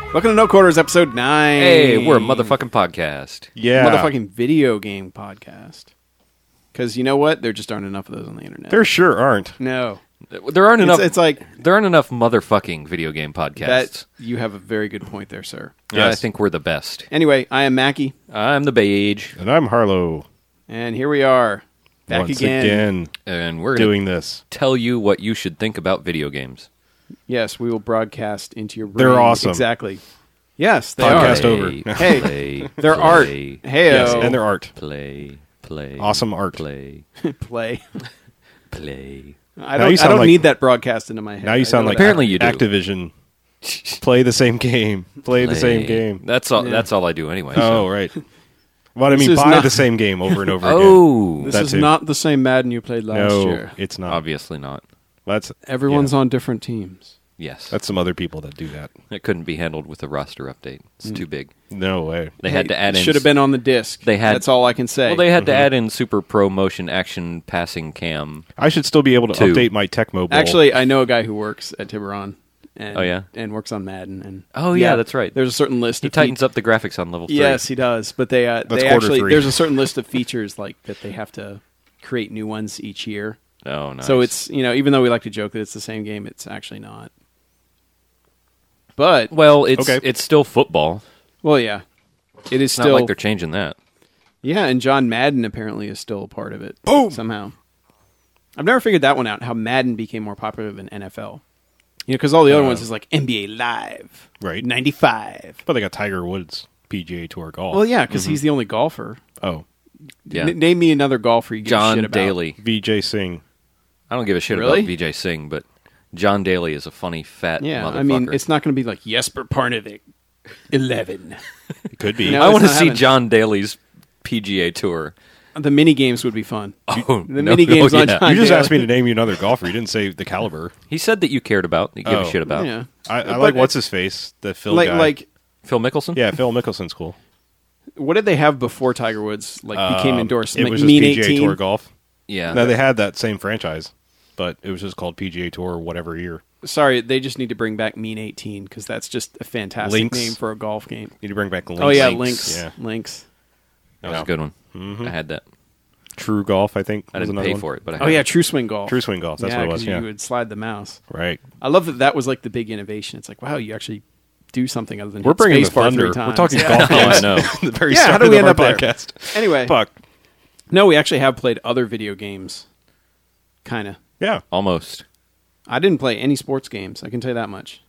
Welcome to No Quarters, episode 9. Hey, we're a motherfucking podcast. Yeah. Motherfucking video game podcast. Because you know what? There just aren't enough of those on the internet. There sure aren't. No. There aren't enough. It's like there aren't enough motherfucking video game podcasts. that. You have a very good point there, sir. Yeah, I Yes. think we're the best. Anyway, I am Mackie, I'm the Beige, And I'm Harlow. and here we are. Back once again. and we're going doing this. to tell you what you should think about video games. Yes, we will broadcast into your brain. They're awesome. Exactly. Yes, they Podcast are. over. Hey, play, their play, art. Heyo. Yes, and their art. Play. Awesome art. Play. Play. Play. I Now you don't, sound like- need that broadcast into my head. Now you sound I like really Apparently you do. Activision. Play the same game. Play the same game. That's all. Yeah. That's all I do anyway. Oh, so. right. Well, I This mean, is buy not- the same game over and over again. Oh, This That is too. not the same Madden you played last No, year. it's not. obviously not. That's Everyone's on different teams. Yes, That's some other people that do that. it couldn't be handled with a roster update. It's too big. No way. They had to add in. Should have been on the disc. They had- That's all I can say. Well, they had to add in Super Pro Motion Action Passing Cam. I should still be able to Two. update my Tecmo Bowl. Actually, I know a guy who works at Tiburon. And, Oh, yeah? and works on Madden. And Oh, yeah, that's right. There's a certain list. He of tightens up the graphics on level 3. Yes, he does. But they quarter actually 3. there's a certain list of features like that they have to create new ones each year. Oh, nice. So it's even though we like to joke that it's the same game, it's actually not. But well, it's Okay. it's still football. well, yeah, it is It's not still like they're changing that. yeah. And John Madden apparently is still a part of it. Boom! Somehow, I've never figured that one out. How Madden became more popular than NFL. Because all the other ones is like NBA Live, Right. 95. But they got Tiger Woods PGA Tour golf. Well, yeah, because he's the only golfer. Oh, Yeah, Name me another golfer you give a John shit about. Daly. VJ Singh. I don't give a shit Really? about VJ Singh, but John Daly is a funny fat Yeah, motherfucker. I mean, it's not going to be like Jesper Parnevik, 11. It could be. No, I it's want to not see happening. John Daly's PGA Tour. The mini games would be fun. Oh, The mini games on John You just Daly. asked me to name you another golfer. You didn't say the caliber. He said that you cared about, that you give Oh. a shit about. Yeah, I But like what's his face, the Phil like guy. like Phil Mickelson? Yeah, Phil Mickelson's cool. what did they have before Tiger Woods became endorsed? It Like was just Mean PGA 18? Tour golf. Yeah. No, they had that same franchise, but it was just called PGA Tour whatever year. Sorry, they just need to bring back Mean 18 because that's just a fantastic Lynx. name for a golf game. Need to bring back Lynx. Oh yeah, Lynx. Lynx. Yeah. Lynx. That was a good one. I had that. True Golf, I think. I was didn't another pay one. for it, but I Oh had yeah, it. True Swing Golf. True Swing Golf. That's yeah, what it was. 'cause Yeah, you would slide the mouse. right. I love that was like the big innovation. It's like, wow, you actually do something other than We're hit bringing the spacebar thunder. 3 times. We're talking Yeah. golf Oh, games. I know. the very Yeah, how start do we of end our up there? podcast. Anyway, Fuck. no, we actually have played other video games. Kind of. Yeah. Almost. I didn't play any sports games. I can tell you that much.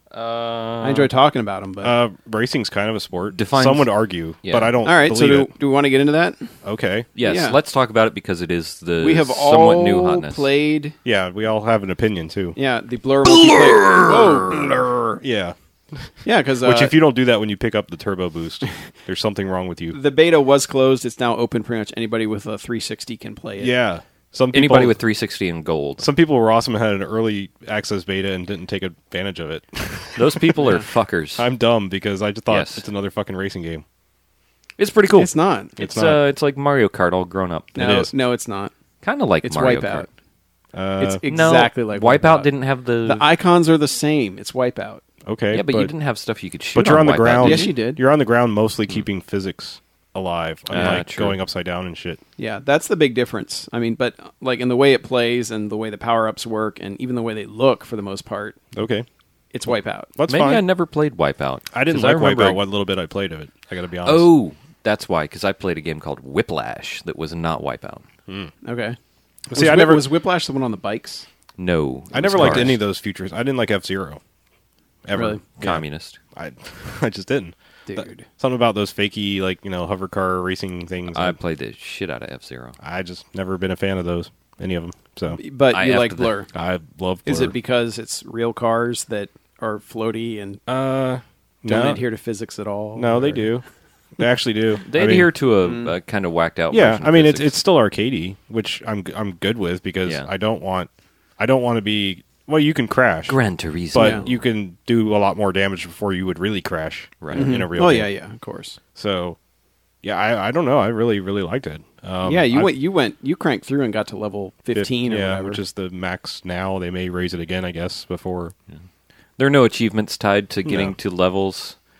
I enjoy talking about them, but Racing's kind of a sport. Defines- Some would argue, Yeah. but I don't all right. So believe do we want to get into that? it. Okay. Yes, Yeah. let's talk about it because it is the We have somewhat all new hotness. played. Yeah, we all have an opinion, too. Yeah, the Blur multiplayer. Whoa, Blur. Yeah. yeah, because Which, if you don't do that when you pick up the turbo boost, there's something wrong with you. the beta was closed, it's now open. Pretty much anybody with a 360 can play it. Yeah. Some people, Anybody with 360 and gold. Some people were awesome and had an early access beta and didn't take advantage of it. Those people are fuckers. I'm dumb because I just thought Yes. it's another fucking racing game. It's pretty cool. It's not. It's not. it's like Mario Kart all grown up. No, It is. no, it's not. Kind of like It's Mario Wipeout. Kart. It's exactly no, like Wipeout. Didn't have The icons are the same. It's Wipeout. Okay. Yeah, but you didn't have stuff you could shoot. But you're on the Wipeout, ground. did Yes, you did. You're on the ground mostly keeping physics alive, unlike true. going upside down and shit. Yeah, that's the big difference. I mean, but like in the way it plays and the way the power-ups work and even the way they look for the most part, Okay. it's Wipeout. That's Maybe fine. I never played Wipeout. I didn't 'Cause like remember- Wipeout what little bit I played of it. I got to be honest. Oh, that's why. Because I played a game called Whiplash that was not Wipeout. Okay. See, I never was Whiplash the one on the bikes? No, I it never was liked Cars. any of those features. I didn't like F-Zero. Ever. Really? Communist. I I just didn't. Dude. Something about those fakey, like, hover car racing things. I played the shit out of F-Zero. I just never been a fan of those, any of them. So But I you have like to Blur. I love Blur. Is it because it's real cars that are floaty and no, don't adhere to physics at all? no, they Or- do. They actually do. They I mean, adhere to a kind of whacked out. Yeah, version I of mean it's physics. still arcadey, which I'm good with because Yeah. I don't want to be. Well, you can crash, Gran Turismo. but Yeah. you can do a lot more damage before you would really crash Right. in a real Oh, game. yeah, of course. So, yeah, I don't know. I really liked it. Yeah, you cranked through and got to level 15 or yeah, whatever. which is the max now. They may raise it again, I guess, before. there are no achievements tied to getting No. to levels.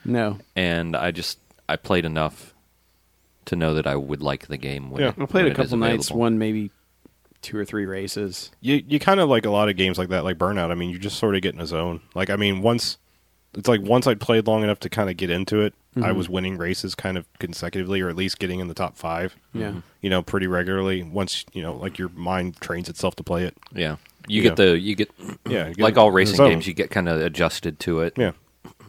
No. and I played enough to know that I would like the game. When Yeah. it, I played when a it is couple nights, available. won maybe 2 or 3 races. You kind of like a lot of games like that, like Burnout. I mean, you just sort of get in a zone. Like, I mean, once I'd played long enough to kind of get into it, I was winning races kind of consecutively, or at least getting in the top 5. Yeah. You know, pretty regularly. Once like your mind trains itself to play it. Yeah, You you get Yeah, you get like in all the racing zone. games, you get kind of adjusted to it. Yeah.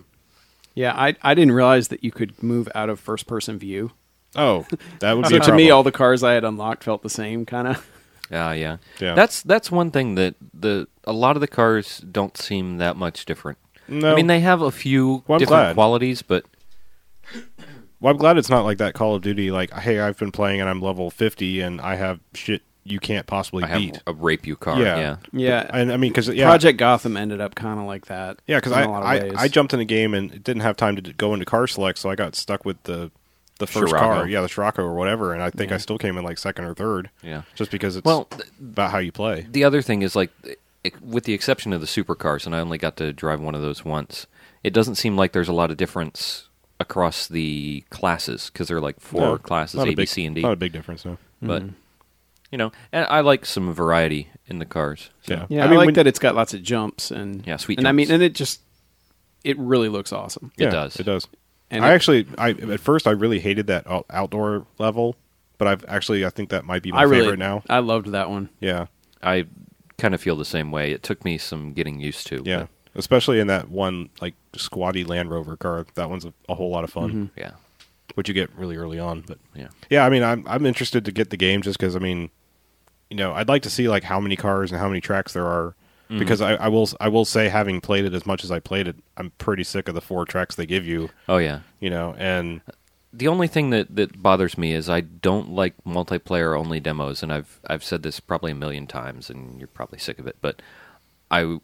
Yeah, I didn't realize that you could move out of first-person view. Oh, that would be So a to me, problem. all the cars I had unlocked felt the same, kind of. Yeah. Yeah. That's one thing that a lot of the cars don't seem that much different. No. I mean, they have a few Well, I'm different glad. qualities, but Well, I'm glad it's not like that Call of Duty, like, hey, I've been playing and I'm level 50 and I have shit you can't possibly I beat. have a rape you car. Yeah. Yeah. Yeah. And I mean, because Project Gotham ended up kind of like that. Yeah, because in a lot of ways. I jumped in a game and it didn't have time to go into car select, so I got stuck with the first Scirocco. car, the Scirocco or whatever, and I think Yeah. I still came in like second or third. Yeah. Just because it's Well, about how you play. the other thing is like, with the exception of the supercars, and I only got to drive one of those once, it doesn't seem like there's a lot of difference across the classes because there are like 4 No, classes, not A, a B, big, C, and D. Not a big difference, no. But you know, and I like some variety in the cars. So. Yeah. Yeah, I I, mean, like when- that it's got lots of jumps and Yeah, sweet And I mean, jumps. and it really looks awesome. It Yeah, does. It does. And At first I really hated that outdoor level, but I think that might be my favorite now. I loved that one. Yeah. I kind of feel the same way. It took me some getting used to. Yeah. Especially in that one like squatty Land Rover car. That one's a whole lot of fun. But, yeah. Which you get really early on, but Yeah. yeah, I mean, I'm interested to get the game just because I mean, you know, I'd like to see like how many cars and how many tracks there are because I will say, having played it as much as I played it, I'm pretty sick of the 4 tracks they give you. Oh yeah. You know, and The only thing that bothers me is I don't like multiplayer only demos, and I've said this probably a million times, and you're probably sick of it, but I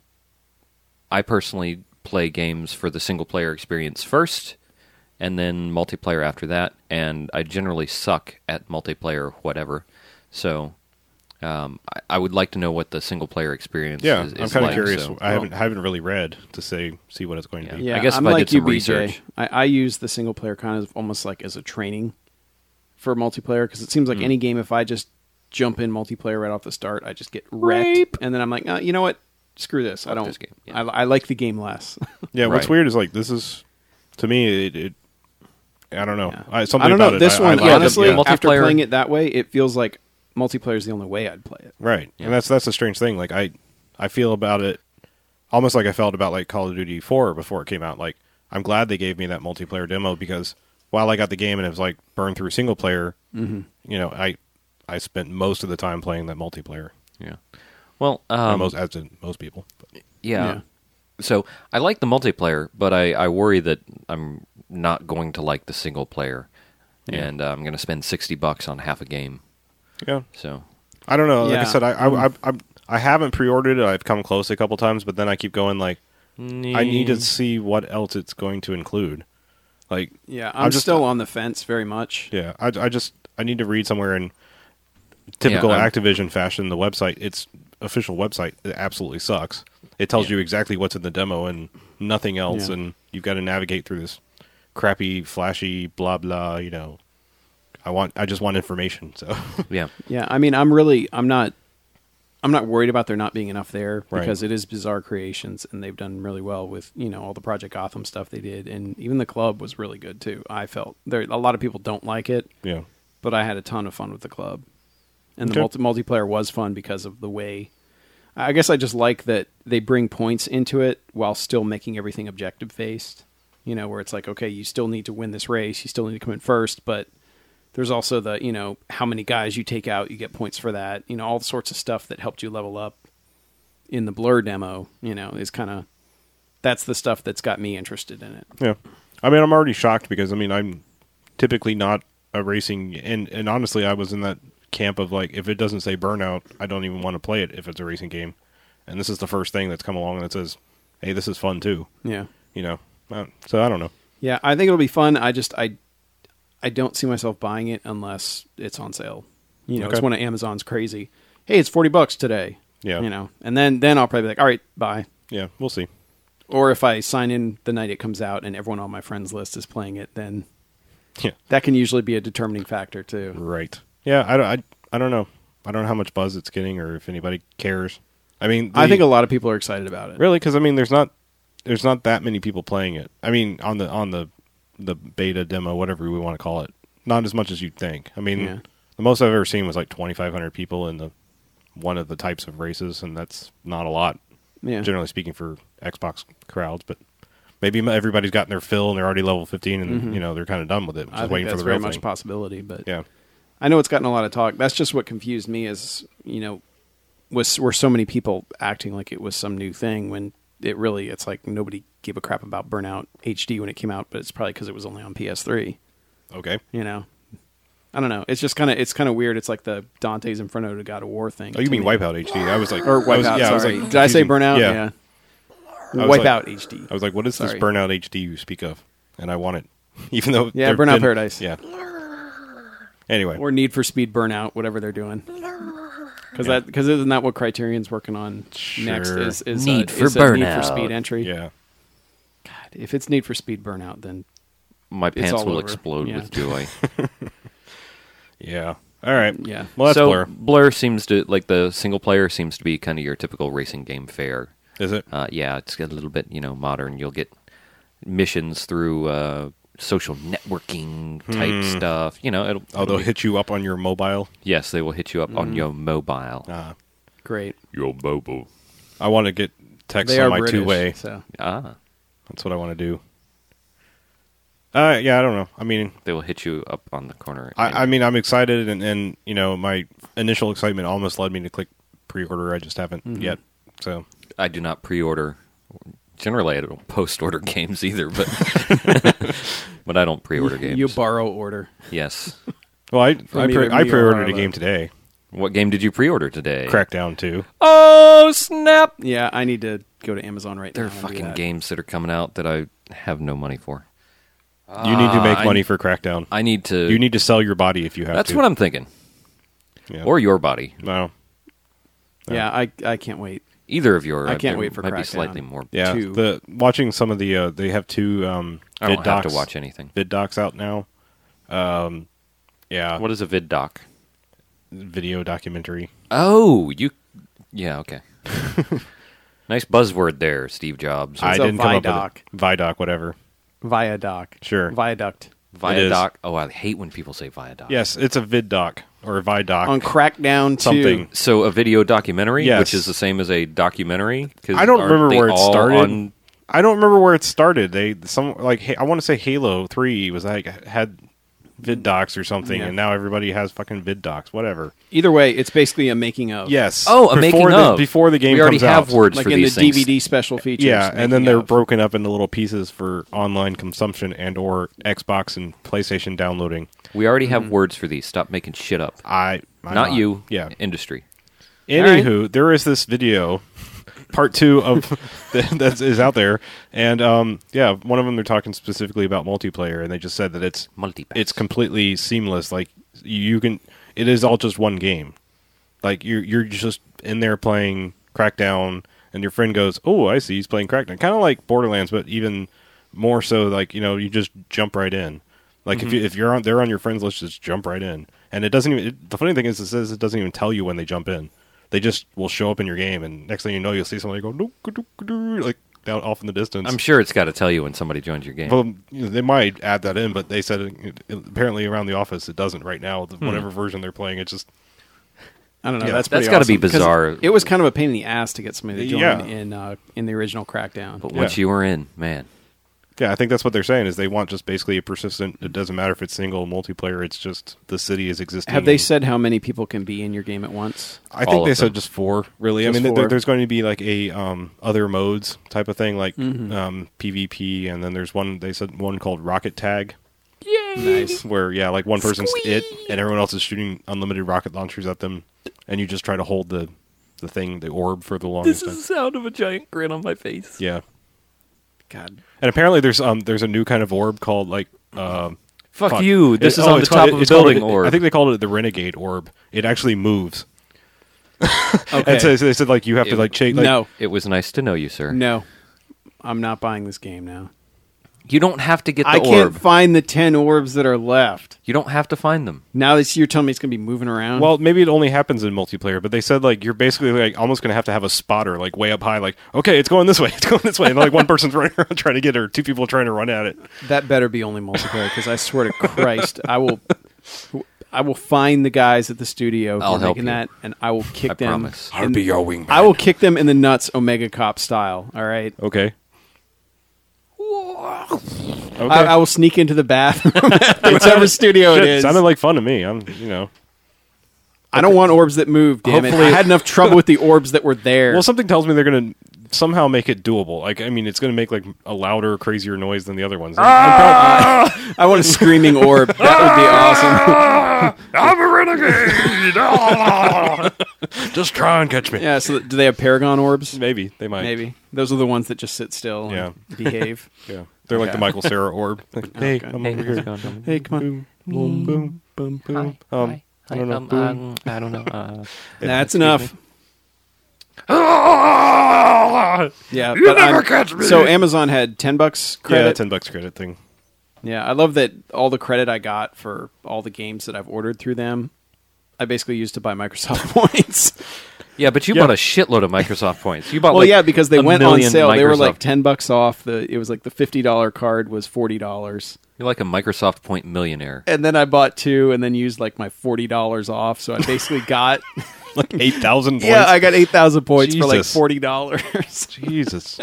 personally play games for the single player experience first, and then multiplayer after that, and I generally suck at multiplayer whatever. So I would like to know what the single player experience yeah, is I'm kind of like, curious. so- I haven't really read to see what it's going to be. Yeah, I guess I'm if I like did some you, BJ. research. I use the single player kind of almost like as a training for multiplayer because it seems like any game, if I just jump in multiplayer right off the start, I just get wrecked, and then I'm like, oh, you know what? Screw this. I don't. this game. Yeah. I like the game less. Yeah, what's Right. weird is like this is to me it I don't know. Yeah. Something I don't know. about it, This I one, like it. honestly, yeah. after Multiplayer- playing it that way, it feels like multiplayer is the only way I'd play it. Right. Yeah. And that's a strange thing. Like I feel about it almost like I felt about like Call of Duty 4 before it came out. Like I'm glad they gave me that multiplayer demo because while I got the game and it was like burned through single player, you know, I spent most of the time playing that multiplayer. Yeah. Well, As did most people. But, yeah. So I like the multiplayer, but I worry that I'm not going to like the single player, and I'm going to spend $60 on half a game. yeah. So I don't know. Like I Yeah. said, I haven't pre-ordered it. I've come close a couple times, but then I keep going like I need to see what else it's going to include. Like Yeah, I'm I'm just- still on the fence very much. yeah, I need to read somewhere in typical Yeah, I'm- Activision fashion. The website, its official website, it absolutely sucks. It tells you exactly what's in the demo and nothing else, Yeah. and you've got to navigate through this crappy, flashy, blah blah. You know, I just want information. So yeah, Yeah, I mean, I'm not worried about there not being enough there Right. because it is Bizarre Creations and they've done really well with, all the Project Gotham stuff they did, and even the club was really good too. I felt there a lot of people don't like it, yeah, but I had a ton of fun with the club. And Okay. the multiplayer was fun because of the way I guess I just like that they bring points into it while still making everything objective based. Where it's like, okay, you still need to win this race, you still need to come in first, but there's also the, how many guys you take out, you get points for that. All sorts of stuff that helped you level up in the Blur demo, is kind of, that's the stuff that's got me interested in it. yeah. I mean, I'm already shocked because I'm typically not a racing, and honestly, I was in that camp of like, if it doesn't say Burnout, I don't even want to play it if it's a racing game. And this is the first thing that's come along that says, hey, this is fun too. Yeah. So I don't know. Yeah, I think it'll be fun. I don't see myself buying it unless it's on sale. It's Okay. one of Amazon's crazy. Hey, it's $40 today. Yeah. And then I'll probably be like, all right, bye. Yeah, we'll see. Or if I sign in the night it comes out and everyone on my friends list is playing it, then Yeah. that can usually be a determining factor too. Right. Yeah, I don't know. I don't know how much buzz it's getting or if anybody cares. I mean, I think a lot of people are excited about it. really, because I mean, there's not that many people playing it. I mean, on the beta demo, whatever we want to call it, not as much as you'd think. I mean, Yeah. the most I've ever seen was like 2,500 people in one of the types of races, and that's not a lot, Yeah. generally speaking, for Xbox crowds. But maybe everybody's gotten their fill and they're already level 15, and they're kind of done with it, I just think waiting for that's the very real much thing. a possibility, but Yeah. I know it's gotten a lot of talk. That's just what confused me is, were so many people acting like it was some new thing when it's like nobody gave a crap about Burnout HD when it came out, but it's probably because it was only on PS3. Okay. I don't know. It's just kind of weird. It's like the Dante's Inferno to God of War thing. Oh, you to mean me. Wipeout HD? I was like, Or Wipeout, I was sorry. like Did I say confusing- Burnout? Yeah. I was Wipeout like- HD. I was like, what is this Sorry. Burnout HD you speak of? And I want it, even though Yeah, there Burnout been- Paradise. Yeah. Anyway, Or Need for Speed Burnout, whatever they're doing. Because isn't that what Criterion's working on next? Sure. Is Need for is a Need for Burnout. Speed entry? yeah. God, if it's Need for Speed Burnout, then My pants all will over. explode Yeah. with joy. Yeah. All right. yeah. Well, that's so Blur. Blur seems to, like, the single player seems to be kind of your typical racing game fare. Is it? Yeah, it's got a little bit, modern. You'll get missions through social networking type stuff. They'll hit you up on your mobile. Yes, they will hit you up on your mobile. Great. Your mobile. I want to get text They on are my British, two-way. so That's what I want to do. Yeah, I don't know. I mean, They will hit you up on the corner. I mean, I'm excited, and my initial excitement almost led me to click pre-order. I just haven't yet. So I do not pre-order. Generally, I don't post-order games either, but but I don't pre-order games. You borrow order. Yes. well, I From either me or pre-ordered a Harlow. game today. What game did you pre-order today? Crackdown 2. Oh, snap! Yeah, I need to go to Amazon right There now. are and do fucking that. games that are coming out that I have no money for. You need to make I- money for Crackdown. I need to. You need to sell your body if you have That's to. what I'm thinking. Yeah. Or your body. No. Yeah, I can't wait. Either of your. I can't there wait for might be Crackdown. slightly more. Yeah. Two. Watching some of the they have two I vid don't have docs. to watch anything. Vid docs out now. Yeah. What is a vid doc? Video documentary. Oh, you. Yeah, okay. Nice buzzword there, Steve Jobs. I a didn't come up Vidoc. with it. Vidoc, whatever. Viaduct. Sure. Viaduct. Viadoc. Oh, I hate when people say viadoc. Yes, it's a vid doc or a Vidoc. On Crackdown 2. Something. So a video documentary, Yes. which is the same as a documentary. 'Cause I don't aren't remember they where it all started. on- I don't remember where it started. I want to say Halo 3 was had vid docs or something, Yeah. and now everybody has fucking vid docs. Whatever. Either way, it's basically a making of. Yes. Oh, a making of. before the game We already comes have out. words Like for in the these things. DVD special features. Yeah, and then making they're of. broken up into little pieces for online consumption and or Xbox and PlayStation downloading. We already have words for these. Stop making shit up. I'm Not you. Yeah. Industry. Anywho, there is this video, part 2 of that is out there, and one of them they're talking specifically about multiplayer, and they just said that it's Multipass. completely seamless. Like you can, it is all just one game. Like you're just in there playing Crackdown, and your friend goes, "Oh, I see, he's playing Crackdown." Kind of like Borderlands, but even more so. Like you just jump right in. Like if you're they're on your friends list, just jump right in. And it doesn't even. The funny thing is, it says it doesn't even tell you when they jump in. They just will show up in your game, and next thing you know, you'll see somebody go like down off in the distance. I'm sure it's got to tell you when somebody joins your game. Well, they might add that in, but they said apparently around the office it doesn't right now. Whatever version they're playing, it just I don't know. Yeah. That's That's pretty gotta be awesome, 'cause bizarre. It was kind of a pain in the ass to get somebody to join Yeah. in the original Crackdown. But once you were in, man. yeah. I think that's what they're saying is they want just basically a persistent. It doesn't matter if it's single or multiplayer. It's just the city is existing. Have they and- said how many people can be in your game at once? I all think of they them? said just 4. Really, Just I mean, 4? there's going to be like a other modes type of thing, like PvP, and then there's one. They said one called Rocket Tag. Nice. Where like one person's it and everyone else is shooting unlimited rocket launchers at them, and you just try to hold the thing, the orb, for the longest time. the sound of a giant grin on my face. Yeah, God. and apparently there's a new kind of orb called like Fuck you. This It- is on the it's top called- of a it's called- building orb. I think they called it the Renegade Orb. It actually moves, Okay. and so they said like you have to like change. Like, no. It was nice to know you, sir. No. I'm not buying this game now. You don't have to get the I can't orb. find the 10 orbs that are left. You don't have to find them. Now that you're telling me it's going to be moving around. Well, maybe it only happens in multiplayer, but they said like you're basically like almost going to have a spotter like way up high, like okay, it's going this way, and like one person's running around trying to get it, or two people are trying to run at it. that better be only multiplayer, because I swear to Christ, I will find the guys at the studio who I'll are help making you. that, and I will kick I them. promise. I'll be your wingman. I will kick them in the nuts, Omega Cop style. All right. Okay. Okay. I will sneak into the bathroom, whichever studio it Shit, is. sounded like fun to me. I don't want orbs that move. Damn it! Hopefully- I had enough trouble with the orbs that were there. Well, something tells me they're going to somehow make it doable. Like, I mean, it's going to make like a louder, crazier noise than the other ones. I want a screaming orb. That would be awesome. I'm a renegade. Just try and catch me. Yeah. So, do they have Paragon orbs? Maybe they might. Maybe those are the ones that just sit still Yeah. and behave. Yeah, they're like Okay. the Michael Cera orb. Like, hey, Okay. I'm Hey, over how's here. it going? Hey, come on. Boom, boom, boom, boom. Hi. I don't know. I don't know. That's enough. Yeah, You never catch me. So Amazon had $10 Yeah, credit. $10 credit thing. Yeah, I love that all the credit I got for all the games that I've ordered through them, I basically used to buy Microsoft points. Yeah, but you Yeah. bought a shitload of Microsoft points. You bought Well, like yeah, because they a went on million sale. They were Microsoft- like $10 off. It was like the $50 card was $40. You're like a Microsoft point millionaire. And then I bought two and then used like my $40 off. So I basically got Like 8,000 points. yeah, I got 8,000 points for like Jesus. $40. Jesus.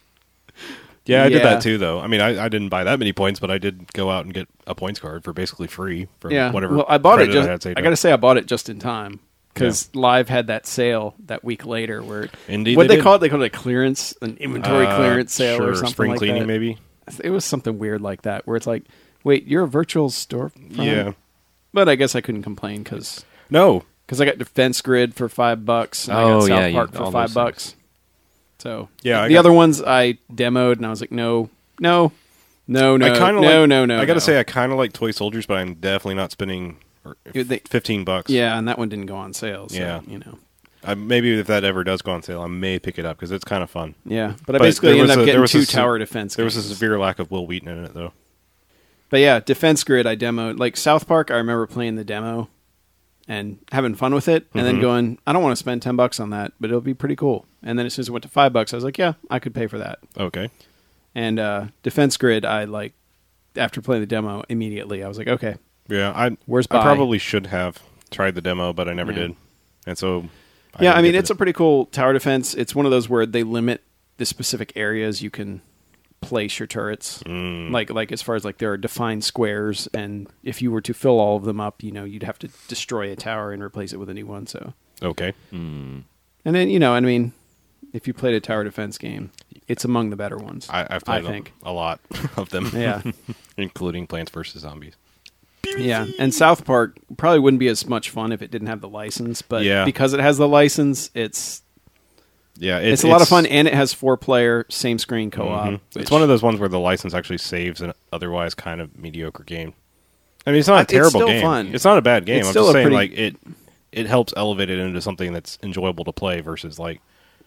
Yeah, I did Yeah. that too, though. I mean, I didn't buy that many points, but I did go out and get a points card for basically free for Yeah, whatever. well, I bought it credit just. I had saved I up. got to say, I bought it just in time because Live had that sale that week later. Where Indeed, what they they did. call it? They call it a clearance, an inventory clearance sale sure, or something spring like cleaning, that. maybe. It was something weird like that, where it's like, wait, you're a virtual store? Yeah. But I guess I couldn't complain because No. I got Defense Grid for $5 and I Oh, got yeah, South you- Park for all $5. those So Yeah, I the got- other ones I demoed and I was like, no. I kind of no. I got to no. say, I kind of like Toy Soldiers, but I'm definitely not spending $15. Yeah, and that one didn't go on sale. So, Yeah. you know. Maybe if that ever does go on sale, I may pick it up because it's kind of fun. Yeah, but I But basically there was ended up a- there getting was two a se- tower defense There was a games. severe lack of Will Wheaton in it, though. But yeah, Defense Grid I demoed. Like South Park, I remember playing the demo and having fun with it, and then going, I don't want to spend $10 on that, but it'll be pretty cool. And then as soon as it went to $5, I was like, yeah, I could pay for that. Okay. And Defense Grid, I like after playing the demo immediately, I was like, okay, Yeah, Where's I Buy? probably should have tried the demo, but I never Yeah. did. And so, yeah. I didn't mean, get it's to a pretty cool tower defense. It's one of those where they limit the specific areas you can place your turrets. Like as far as like there are defined squares, and if you were to fill all of them up, you'd have to destroy a tower and replace it with a new one. So, Okay. and then I mean, if you played a tower defense game, it's among the better ones. I've played think. a lot of them. Yeah. Including Plants vs. Zombies. Yeah, and South Park probably wouldn't be as much fun if it didn't have the license, but Yeah. because it has the license, it's Yeah, a lot of fun, and it has 4-player same screen co-op. Mhm. It's one of those ones where the license actually saves an otherwise kind of mediocre game. I mean, it's not a It's terrible still game. fun. It's not a bad game. It's I'm still just a saying, pretty- like it helps elevate it into something that's enjoyable to play versus like,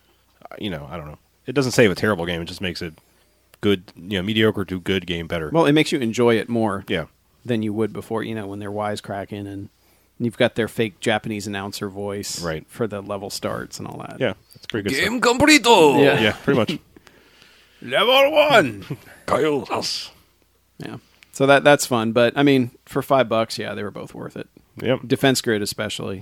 I don't know. It doesn't save a terrible game. It just makes it good, mediocre to good game better. Well, it makes you enjoy it more Yeah. than you would before. When they're wisecracking and you've got their fake Japanese announcer voice Right. for the level starts and all that. Yeah, it's pretty good stuff. Game completo. Yeah. Yeah, pretty much. Level 1. Kyle's house. Yeah. So that's fun, but I mean, for $5, yeah, they were both worth it. Yep. Defense Grid especially.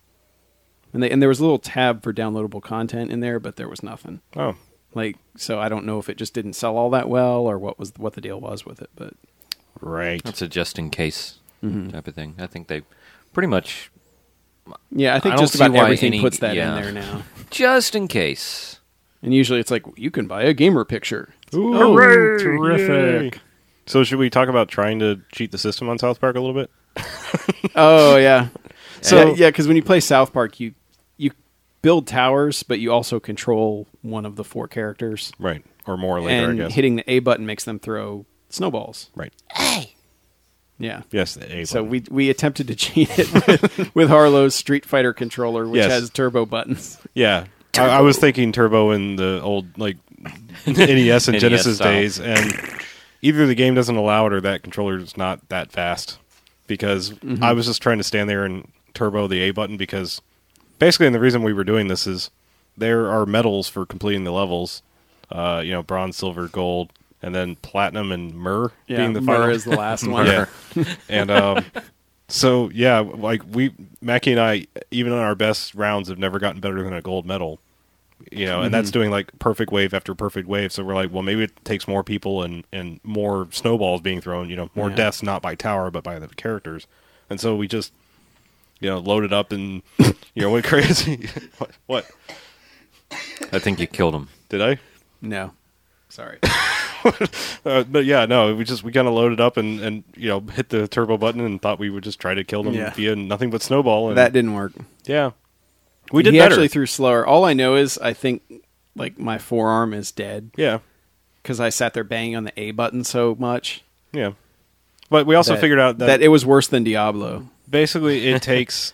And there was a little tab for downloadable content in there, but there was nothing. Oh, So I don't know if it just didn't sell all that well or what the deal was with it, but right. That's a just in case type of thing. I think they pretty much yeah, I think I don't just see about why everything any- puts that yeah. in there now. just in case. And usually it's like you can buy a gamer picture. Ooh, Hooray! Terrific. So should we talk about trying to cheat the system on South Park a little bit? Oh yeah. So- yeah, because when you play South Park, you build towers, but you also control one of the 4 characters. Right. Or more later, And I guess. hitting the A button makes them throw snowballs. Right. Yeah. Yes, the A So button. we attempted to cheat it with Harlow's Street Fighter controller, which Yes. has turbo buttons. Yeah. I was thinking Turbo in the old, like, NES and NES Genesis style. days, and either the game doesn't allow it or that controller is not that fast. Because I was just trying to stand there and turbo the A button because basically, and the reason we were doing this is there are medals for completing the levels. Bronze, silver, gold, and then platinum and myrrh being the final. Myrrh is the last one. Yeah. And so yeah, like Mackie and I, even on our best rounds, have never gotten better than a gold medal. And that's doing like perfect wave after perfect wave. So we're like, well, maybe it takes more people and more snowballs being thrown. More deaths, not by tower but by the characters. And so we just loaded up and went crazy. What? I think you killed him. Did I? No. Sorry. But yeah, no, we kind of loaded up and hit the turbo button and thought we would just try to kill them via nothing but snowball. And That didn't work. yeah, we did He better. actually threw slower. All I know is I think like my forearm is dead Yeah, because I sat there banging on the A button so much. yeah. But we also that- figured out that it was worse than Diablo. basically it takes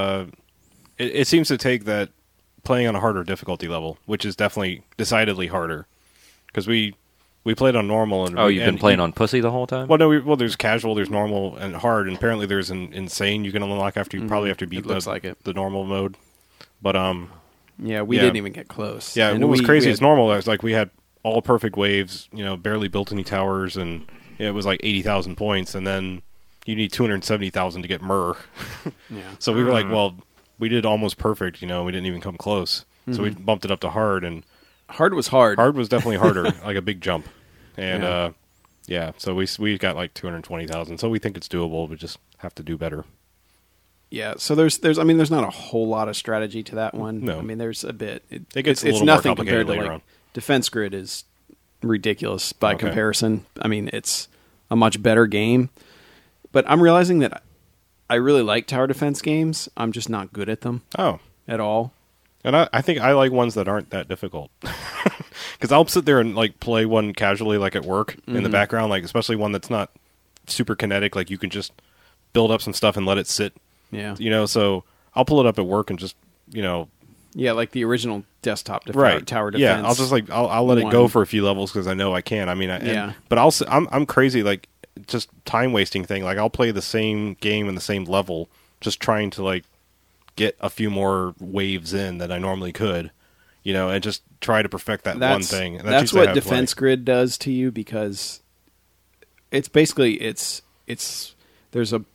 it seems to take that playing on a harder difficulty level, which is decidedly harder because we played on normal. And You've been playing on pussy the whole time? Well, no, there's casual, there's normal, and hard, and apparently there's an insane you can unlock after you probably have to beat It looks like it. the normal mode. But Yeah, we Yeah. didn't even get close. yeah, And what was we crazy had- is normal. It was like we had all perfect waves, barely built any towers, and it was like 80,000 points, and then you need 270,000 to get myrrh. Yeah. So we were like, well, we did almost perfect. We didn't even come close. So we bumped it up to hard, and Hard was hard. hard was definitely harder, like a big jump. And Yeah. so we got like 220,000. So we think it's doable. We just have to do better. Yeah, so there's not a whole lot of strategy to that one. No. I mean there's a bit. It gets a it's little more nothing complicated compared to later like on. Defense Grid is ridiculous by Okay. comparison. I mean it's a much better game, but I'm realizing that I really like tower defense games. I'm just not good at them Oh. at all. And I think I like ones that aren't that difficult. Because I'll sit there and like play one casually, like at work in the background, like especially one that's not super kinetic. Like you can just build up some stuff and let it sit. Yeah, So I'll pull it up at work and just yeah, like the original desktop tower defense. Yeah, I'll just like I'll let it go one. for a few levels because I know I can. I mean, Yeah. But I'm crazy like just time wasting thing. Like I'll play the same game in the same level, just trying to like get a few more waves in that I normally could, and just try to perfect that one thing. And That's usually what how I play. Defense Grid does to you because it's basically it's there's a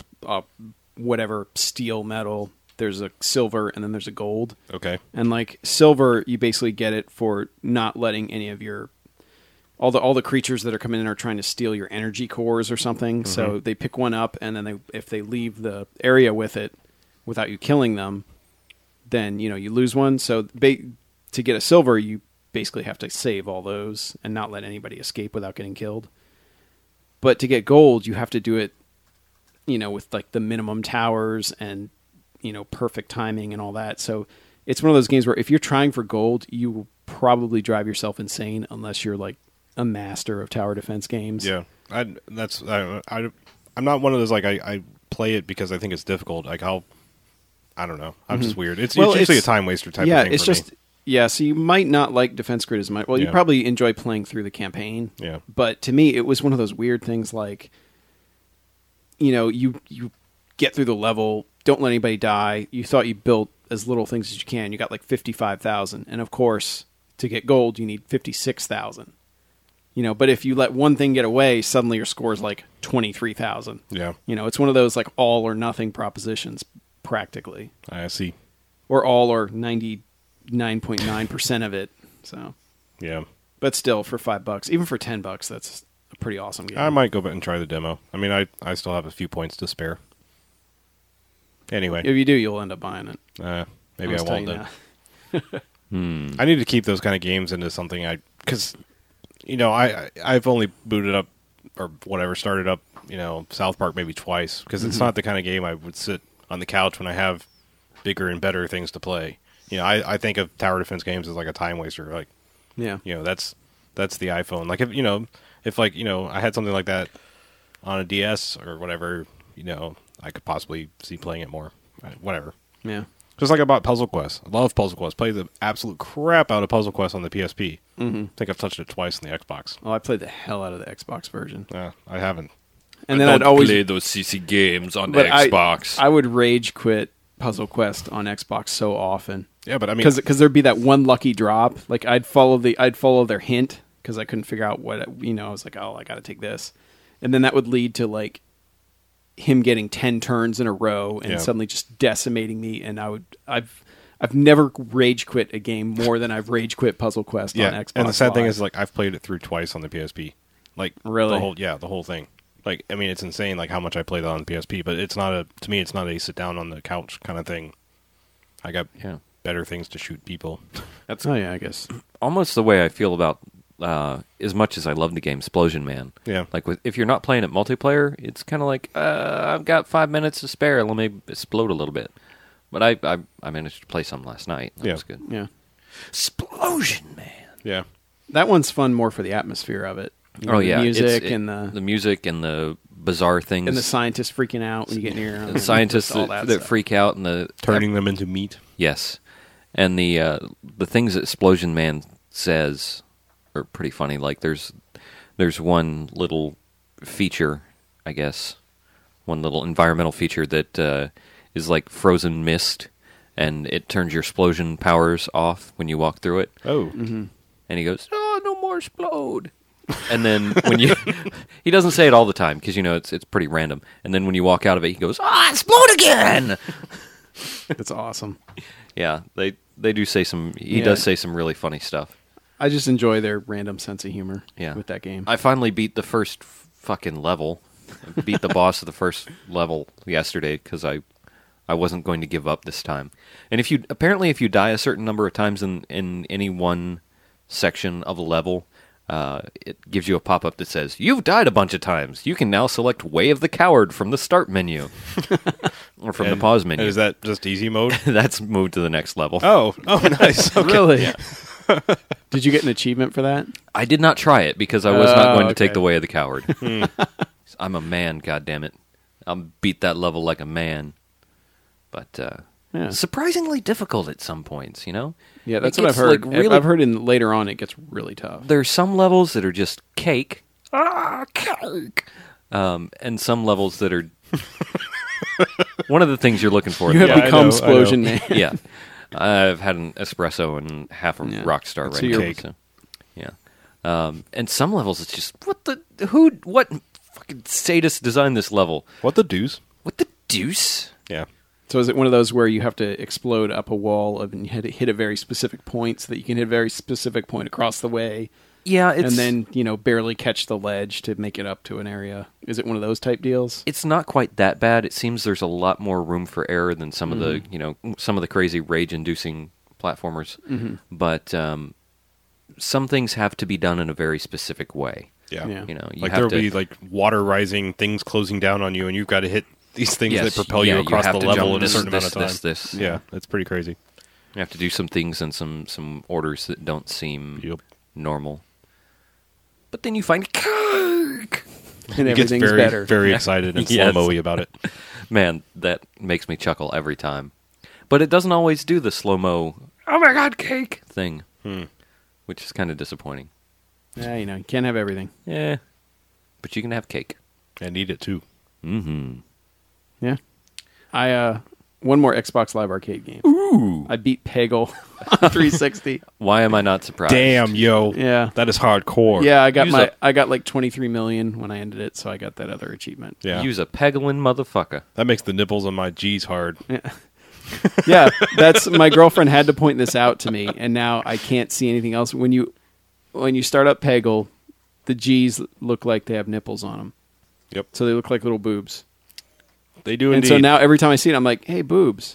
whatever steel metal, there's a silver, and then there's a gold. Okay. And like silver, you basically get it for not letting any of your all the creatures that are coming in are trying to steal your energy cores or something. So they pick one up, and then if they leave the area with it without you killing them, then you lose one. So to get a silver, you basically have to save all those and not let anybody escape without getting killed. But to get gold, you have to do it, with like the minimum towers and perfect timing and all that. So it's one of those games where if you're trying for gold, you will probably drive yourself insane unless you're like a master of tower defense games. Yeah. I'm not one of those like I play it because I think it's difficult. Like I don't know. I'm just weird. It's usually a time waster type of thing. It's for just me. yeah. So you might not like Defense Grid as much. Well, you Yeah. probably enjoy playing through the campaign. Yeah. But to me, it was one of those weird things like, you get through the level, don't let anybody die. You thought you built as little things as you can. You got like 55,000, and of course, to get gold, you need 56,000. But if you let one thing get away, suddenly your score is like 23,000. Yeah. It's one of those like all or nothing propositions, practically, I see. or all or 99.9% of it. So, Yeah. but still, for $5, even for $10, that's a pretty awesome game. I might go back and try the demo. I mean, I still have a few points to spare. Anyway, If you do, you'll end up buying it. maybe I I'll won't tell you then. now. I need to keep those kind of games into something because I've only booted up or whatever started up South Park maybe twice because it's not the kind of game I would sit on the couch when I have bigger and better things to play. I think of tower defense games as like a time waster. Like Yeah. that's the iPhone. Like if I had something like that on a DS or whatever, I could possibly see playing it more. Whatever. Yeah. Just like I bought Puzzle Quest. I love Puzzle Quest. Played the absolute crap out of Puzzle Quest on the PSP. I think I've touched it twice on the Xbox. Oh, I played the hell out of the Xbox version. Yeah, I haven't. And then I'd always play those CC games on but Xbox. I would rage quit Puzzle Quest on Xbox so often. Yeah, but I mean, because there'd be that one lucky drop. Like I'd follow their hint because I couldn't figure out what I was like. Oh, I got to take this, and then that would lead to like him getting 10 turns in a row and suddenly just decimating me. And I've never rage quit a game more than I've rage quit Puzzle Quest on Xbox. And the sad thing Live. is, like, I've played it through twice on the PSP. Like, Really? the whole thing. Like, I mean, it's insane, like, how much I played on the PSP, but to me, it's not a sit down on the couch kind of thing. I got better things to shoot people. That's I guess. almost the way I feel about, as much as I love the game Splosion Man. Yeah. Like, if you're not playing it multiplayer, it's kind of like, I've got 5 minutes to spare, let me explode a little bit. But I managed to play some last night. That was good. Yeah. Splosion Man. Yeah. That one's fun more for the atmosphere of it. You know, the music and the music and the bizarre things and the scientists freaking out when you get near them. the scientists all that stuff. freak out and the Turning them into meat. yes, and the things that Splosion Man says are pretty funny. Like there's one little feature, I guess, one little environmental feature that is like frozen mist, and it turns your explosion powers off when you walk through it. Oh. Mm-hmm. And he goes, "Oh, no more explode." And then when you, he doesn't say it all the time because it's pretty random. And then when you walk out of it, he goes, explode again. It's awesome. Yeah, they do say some. He does say some really funny stuff. I just enjoy their random sense of humor. Yeah. With that game. I finally beat the first fucking level. I beat the boss of the first level yesterday because I wasn't going to give up this time. And if you die a certain number of times in any one section of a level, it gives you a pop-up that says, "You've died a bunch of times. You can now select Way of the Coward from the Start menu." Or from the Pause menu. Is that just easy mode? That's moved to the next level. Oh, nice. Okay. Really? Did you get an achievement for that? I did not try it because I was not going to take okay. the Way of the Coward. I'm a man, goddammit. I'll beat that level like a man. But surprisingly difficult at some points, Yeah, that's It what I've gets, heard. like, really- I've heard later on it gets really tough. There's some levels that are just cake. Cake. And some levels that are one of the things you're looking for. You have Yeah, become I know. Splosion Man. Yeah. I've had an espresso and half a rock star That's right your now. cake. So, yeah. And some levels it's just what fucking sadist designed this level? What the deuce? What the deuce? Yeah. So is it one of those where you have to explode up a wall and you hit a very specific point so that you can hit a very specific point across the way Yeah, it's and then, barely catch the ledge to make it up to an area? Is it one of those type deals? it's not quite that bad. It seems there's a lot more room for error than some of the some of the crazy rage-inducing platformers. But some things have to be done in a very specific way. Yeah. Yeah. You Like have there'll to, be like water rising, things closing down on you, and you've got to hit these things yes, that propel you across have the to level jump in a this, certain amount this, of time. this. Yeah, it's pretty crazy. You have to do some things in some orders that don't seem Yep. normal. But then you find cake. And He gets everything's very, better. very excited and Yes. slow-mo-y about it. Man, that makes me chuckle every time. But it doesn't always do the slow-mo, oh my god, cake thing. Which is kind of disappointing. Yeah, you can't have everything. Yeah. But you can have cake. And eat it too. Mm-hmm. Yeah. One more Xbox Live Arcade game. Ooh. I beat Peggle on 360. Why am I not surprised? Damn, yo. Yeah. That is hardcore. Yeah, I got Use I got like 23 million when I ended it, so I got that other achievement. Yeah. Use a peglin motherfucker. That makes the nipples on my G's hard. Yeah, that's my girlfriend had to point this out to me, and now I can't see anything else. When you start up Peggle, the G's look like they have nipples on them. Yep. So they look like little boobs. They do And indeed. so now every time I see it, I'm like, "Hey, boobs!"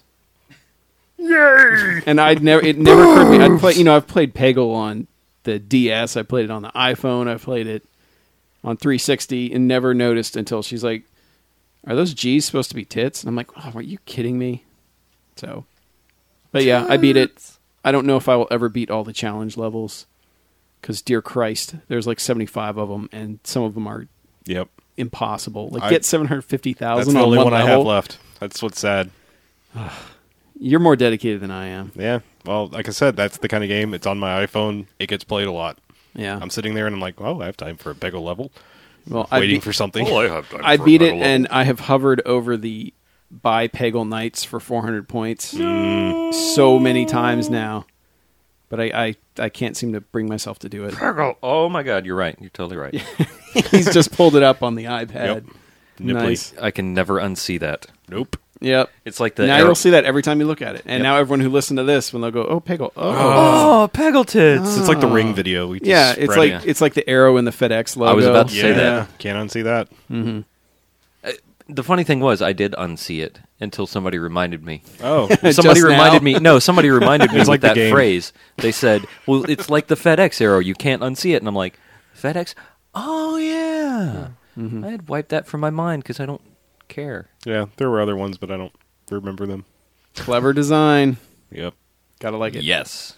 Yay! And it never occurred to me. I've played Peggle on the DS. I played it on the iPhone. I played it on 360, and never noticed until she's like, "Are those G's supposed to be tits?" And I'm like, "Oh, are you kidding me?" So, but yeah, I beat it. I don't know if I will ever beat all the challenge levels because, dear Christ, there's like 75 of them, and some of them are Yep. impossible. Like I- get 750,000 That's the on only one one I level. have left. That's what's sad. You're more dedicated than I am. Yeah. Well, like I said, that's the kind of game. It's on my iPhone. It gets played a lot. Yeah. I'm sitting there and I'm like, oh, I have time for a Peggle level. Well, Waiting for something. I have time I for a beat it, Peggle and I have hovered over the buy Peggle Knights for 400 points so many times now. But I can't seem to bring myself to do it. Peggle. Oh my God, you're right. You're totally right. He's just pulled it up on the iPad. Yep. Nipply. Nice. I can never unsee that. Nope. Yep. It's like the Now arrow- you'll see that every time you look at it. And now everyone who listened to this, when they'll go, oh, Peggle. Oh, Peggle tits. It's like the Ring video. We just Yeah, it's spread like it. it's like the arrow in the FedEx logo. I was about to say Yeah, that. can't unsee that. The funny thing was, I did unsee it until somebody reminded me. Oh, Somebody Just reminded now? me. No, somebody reminded me It's with like the that game. phrase. They said, "Well, it's like the FedEx arrow. You can't unsee it." And I'm like, "FedEx? Oh yeah." I had wiped that from my mind because I don't care. yeah. There were other ones, but I don't remember them. Clever design. Yep. Gotta like it. Yes.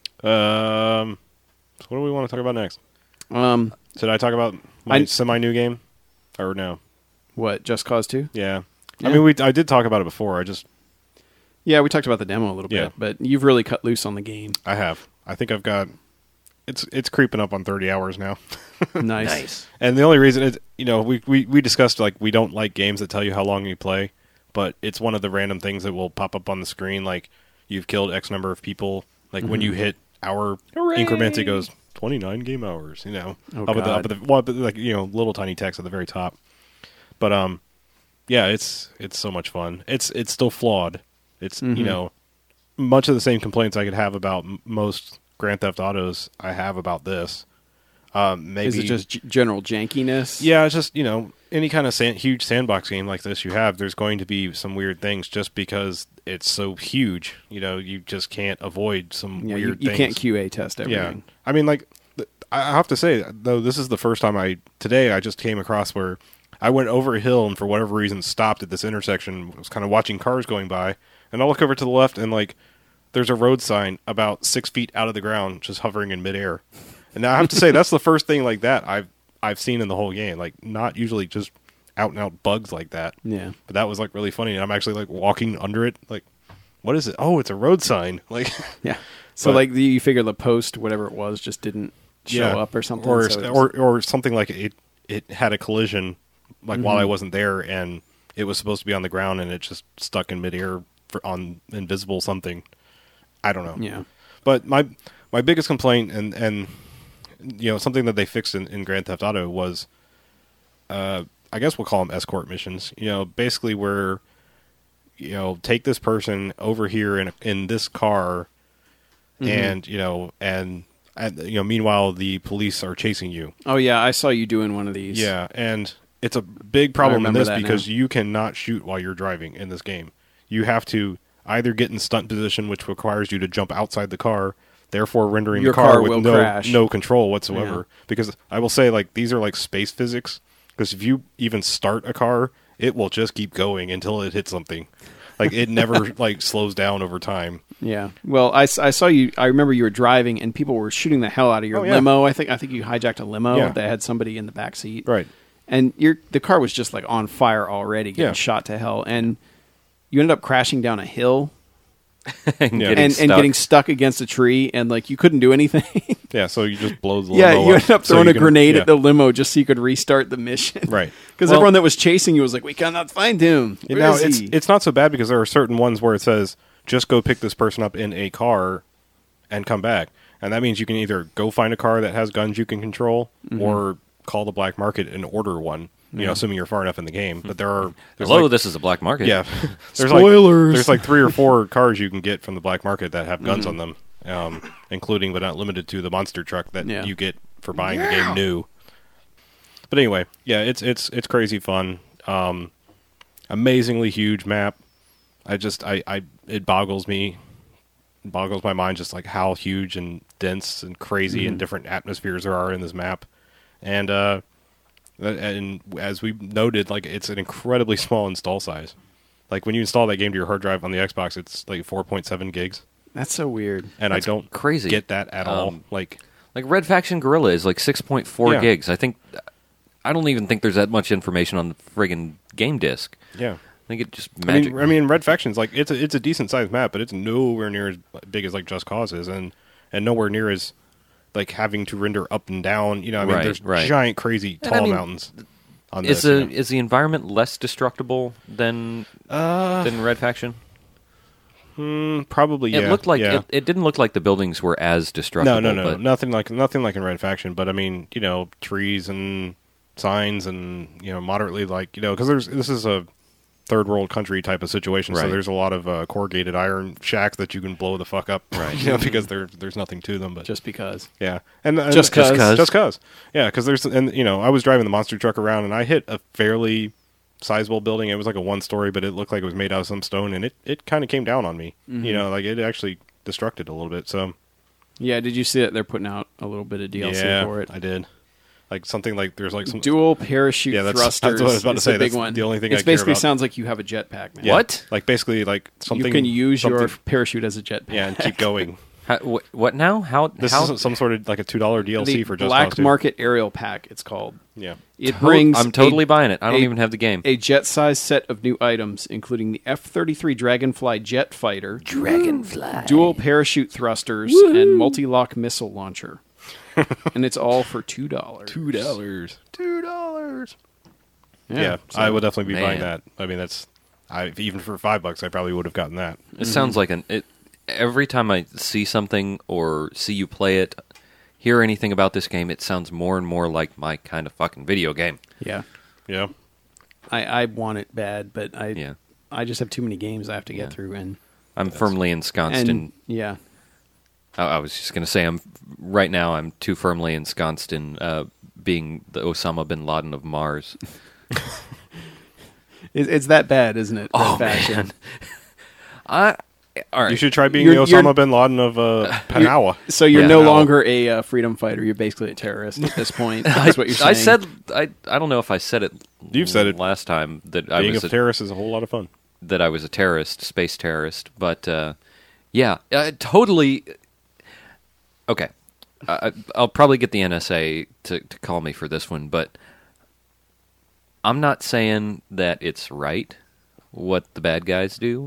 So what do we want to talk about next? Should I talk about my semi-new game, or no? What, Just Cause 2? Yeah. Yeah. I mean, I did talk about it before. Yeah, we talked about the demo a little Yeah. bit, but you've really cut loose on the game. I have. I think I've got. It's creeping up on 30 hours now. Nice. And the only reason is, we discussed, like, we don't like games that tell you how long you play, but it's one of the random things that will pop up on the screen, like, you've killed X number of people. Like, when you hit hour increments, it goes 29 game hours, Oh, up at the, like, little tiny text at the very top. But, yeah, it's so much fun. It's still flawed. It's, much of the same complaints I could have about most Grand Theft Autos I have about this. Maybe Is it just general jankiness? yeah, it's just any kind of huge sandbox game like this you have, there's going to be some weird things just because it's so huge. You just can't avoid some Yeah, weird you things. can't QA test everything. Yeah, I mean, like, I have to say though, this is the first time today I just came across where I went over a hill and for whatever reason stopped at this intersection. I was kind of watching cars going by, and I look over to the left and like there's a road sign about 6 feet out of the ground, just hovering in midair. And now I have to say that's the first thing like that I've seen in the whole game. Like, not usually just out and out bugs like that. Yeah. But that was like really funny, and I'm actually like walking under it. Like, what is it? Oh, it's a road sign. Like, Yeah. So, But- like, you figure the post, whatever it was, just didn't show up or something. or so it was- or something like it had a collision like while I wasn't there, and it was supposed to be on the ground, and it just stuck in midair on invisible something. I don't know. yeah. But my biggest complaint and something that they fixed in Grand Theft Auto was, I guess we'll call them escort missions. Basically where take this person over here in this car, and meanwhile the police are chasing you. Oh, yeah, I saw you doing one of these. Yeah, and it's a big problem in remember this that because now. you cannot shoot while you're driving in this game. You have to either get in stunt position, which requires you to jump outside the car, therefore rendering Your the car car with will no crash. no control whatsoever. Yeah. Because I will say, like, these are like space physics. Because if you even start a car, it will just keep going until it hits something. Like, it never like slows down over time. Yeah. Well, I saw you. I remember you were driving, and people were shooting the hell out of your Oh, yeah. limo. I think you hijacked a limo Yeah. that had somebody in the back seat. Right. And the car was just like on fire already, getting Yeah. shot to hell. And you ended up crashing down a hill and Yeah. getting and stuck. getting stuck against a tree, and like you couldn't do anything. Yeah, so you just blow the Yeah, limo you ended up so throwing you a can- grenade yeah. at the limo just so you could restart the mission. Right. Because Well- everyone that was chasing you was like, we cannot find him. And Where now is he? it's not so bad because there are certain ones where it says just go pick this person up in a car and come back, and that means you can either go find a car that has guns you can control or call the black market and order one. Assuming you're far enough in the game. But there's Hello, like, this is a black market. yeah, there's Spoilers. Like, there's like 3 or 4 cars you can get from the black market that have guns on them, including but not limited to the monster truck that Yeah. you get for buying the game new. But anyway, yeah, it's crazy fun. Amazingly huge map. It boggles my mind just like how huge and dense and crazy and different atmospheres there are in this map. And as we noted, like, it's an incredibly small install size. Like, when you install that game to your hard drive on the Xbox, it's like 4.7 gigs. That's so weird. And I don't crazy. get that at all. Like, Red Faction Guerrilla is like 6.4 Yeah. gigs. I don't even think there's that much information on the friggin' game disc. yeah. I think it just magic. I mean, Red Faction's like it's a decent sized map, but it's nowhere near as big as like Just Cause is, and nowhere near as like having to render up and down. You know, I mean, there's giant, crazy, tall mountains. On is the environment less destructible than Red Faction? Probably. It looked like it didn't look like the buildings were as destructible. No. Nothing like in Red Faction. But I mean, you know, trees and signs and, you know, moderately like, you know, because this is a third world country type of situation, so there's a lot of corrugated iron shacks that you can blow the fuck up, right? You know, because there's nothing to them, but just because, yeah, and just cause, yeah, because there's, and you know, I was driving the monster truck around and I hit a fairly sizable building. It was like a 1-story, but it looked like it was made out of some stone, and it kind of came down on me. You know, like it actually destructed a little bit. So yeah, did you see that they're putting out a little bit of DLC for it? I did. Like something like there's like some dual parachute thrusters. That's what I was about to say. That's the only thing. It basically sounds like you have a jetpack, man. Yeah. What? Like basically like something you can use your parachute as a jetpack. Yeah, and keep going. What now? This is some sort of like a $2 DLC for Just Black Cause 2. Market Aerial Pack. It's called. Yeah, it brings. I'm totally buying it. I don't even have the game. A jet-sized set of new items, including the F-33 Dragonfly jet fighter, dual parachute thrusters, and multi-lock missile launcher. And it's all for $2. $2. Yeah, so, I would definitely be buying that. I mean, even for $5, I probably would have gotten that. It sounds like every time I see something or see you play it, hear anything about this game, it sounds more and more like my kind of fucking video game. Yeah. Yeah. I want it bad, but I just have too many games I have to get through, and I'm firmly ensconced in. Yeah. I was just going to say, I'm too firmly ensconced in being the Osama bin Laden of Mars. It's that bad, isn't it? Oh, man. All right. You should try being the Osama bin Laden of Panawa. So you're no longer a freedom fighter. You're basically a terrorist at this point. That's what you're saying. I don't know if I said it. You've said it last time that being a terrorist is a whole lot of fun. That I was a terrorist, space terrorist. But totally. Okay, I'll probably get the NSA to call me for this one, but I'm not saying that it's right what the bad guys do.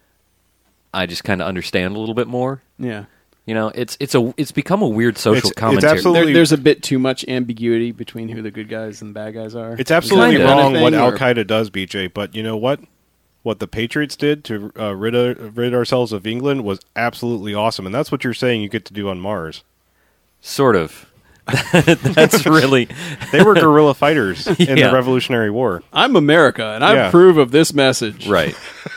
I just kind of understand a little bit more. Yeah, you know, it's become a weird social commentary. It's absolutely, there's a bit too much ambiguity between who the good guys and the bad guys are. It's absolutely wrong what Al-Qaeda does, BJ. But you know what? What the Patriots did to rid ourselves of England was absolutely awesome, and that's what you're saying you get to do on Mars. Sort of. That's really... They were guerrilla fighters in the Revolutionary War. I'm America, and I approve of this message. Right.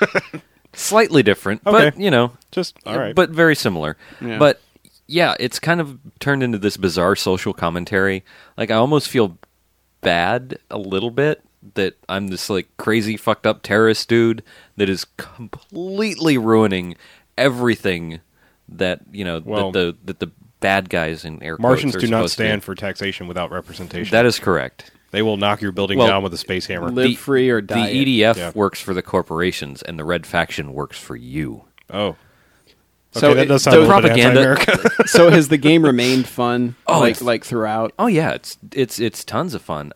Slightly different, but, you know... Just, all right. But very similar. Yeah. But, yeah, it's kind of turned into this bizarre social commentary. Like, I almost feel bad a little bit that I'm this like crazy fucked up terrorist dude that is completely ruining everything that, you know, that the bad guys in air quotes Martians are do not supposed stand to for taxation without representation. That is correct. They will knock your building down with a space hammer. Live free or die. The EDF works for the corporations, and the Red Faction works for you. Oh. So that does sound a little propaganda. bit anti-America. So has the game remained fun? Like throughout? Oh yeah, it's tons of fun.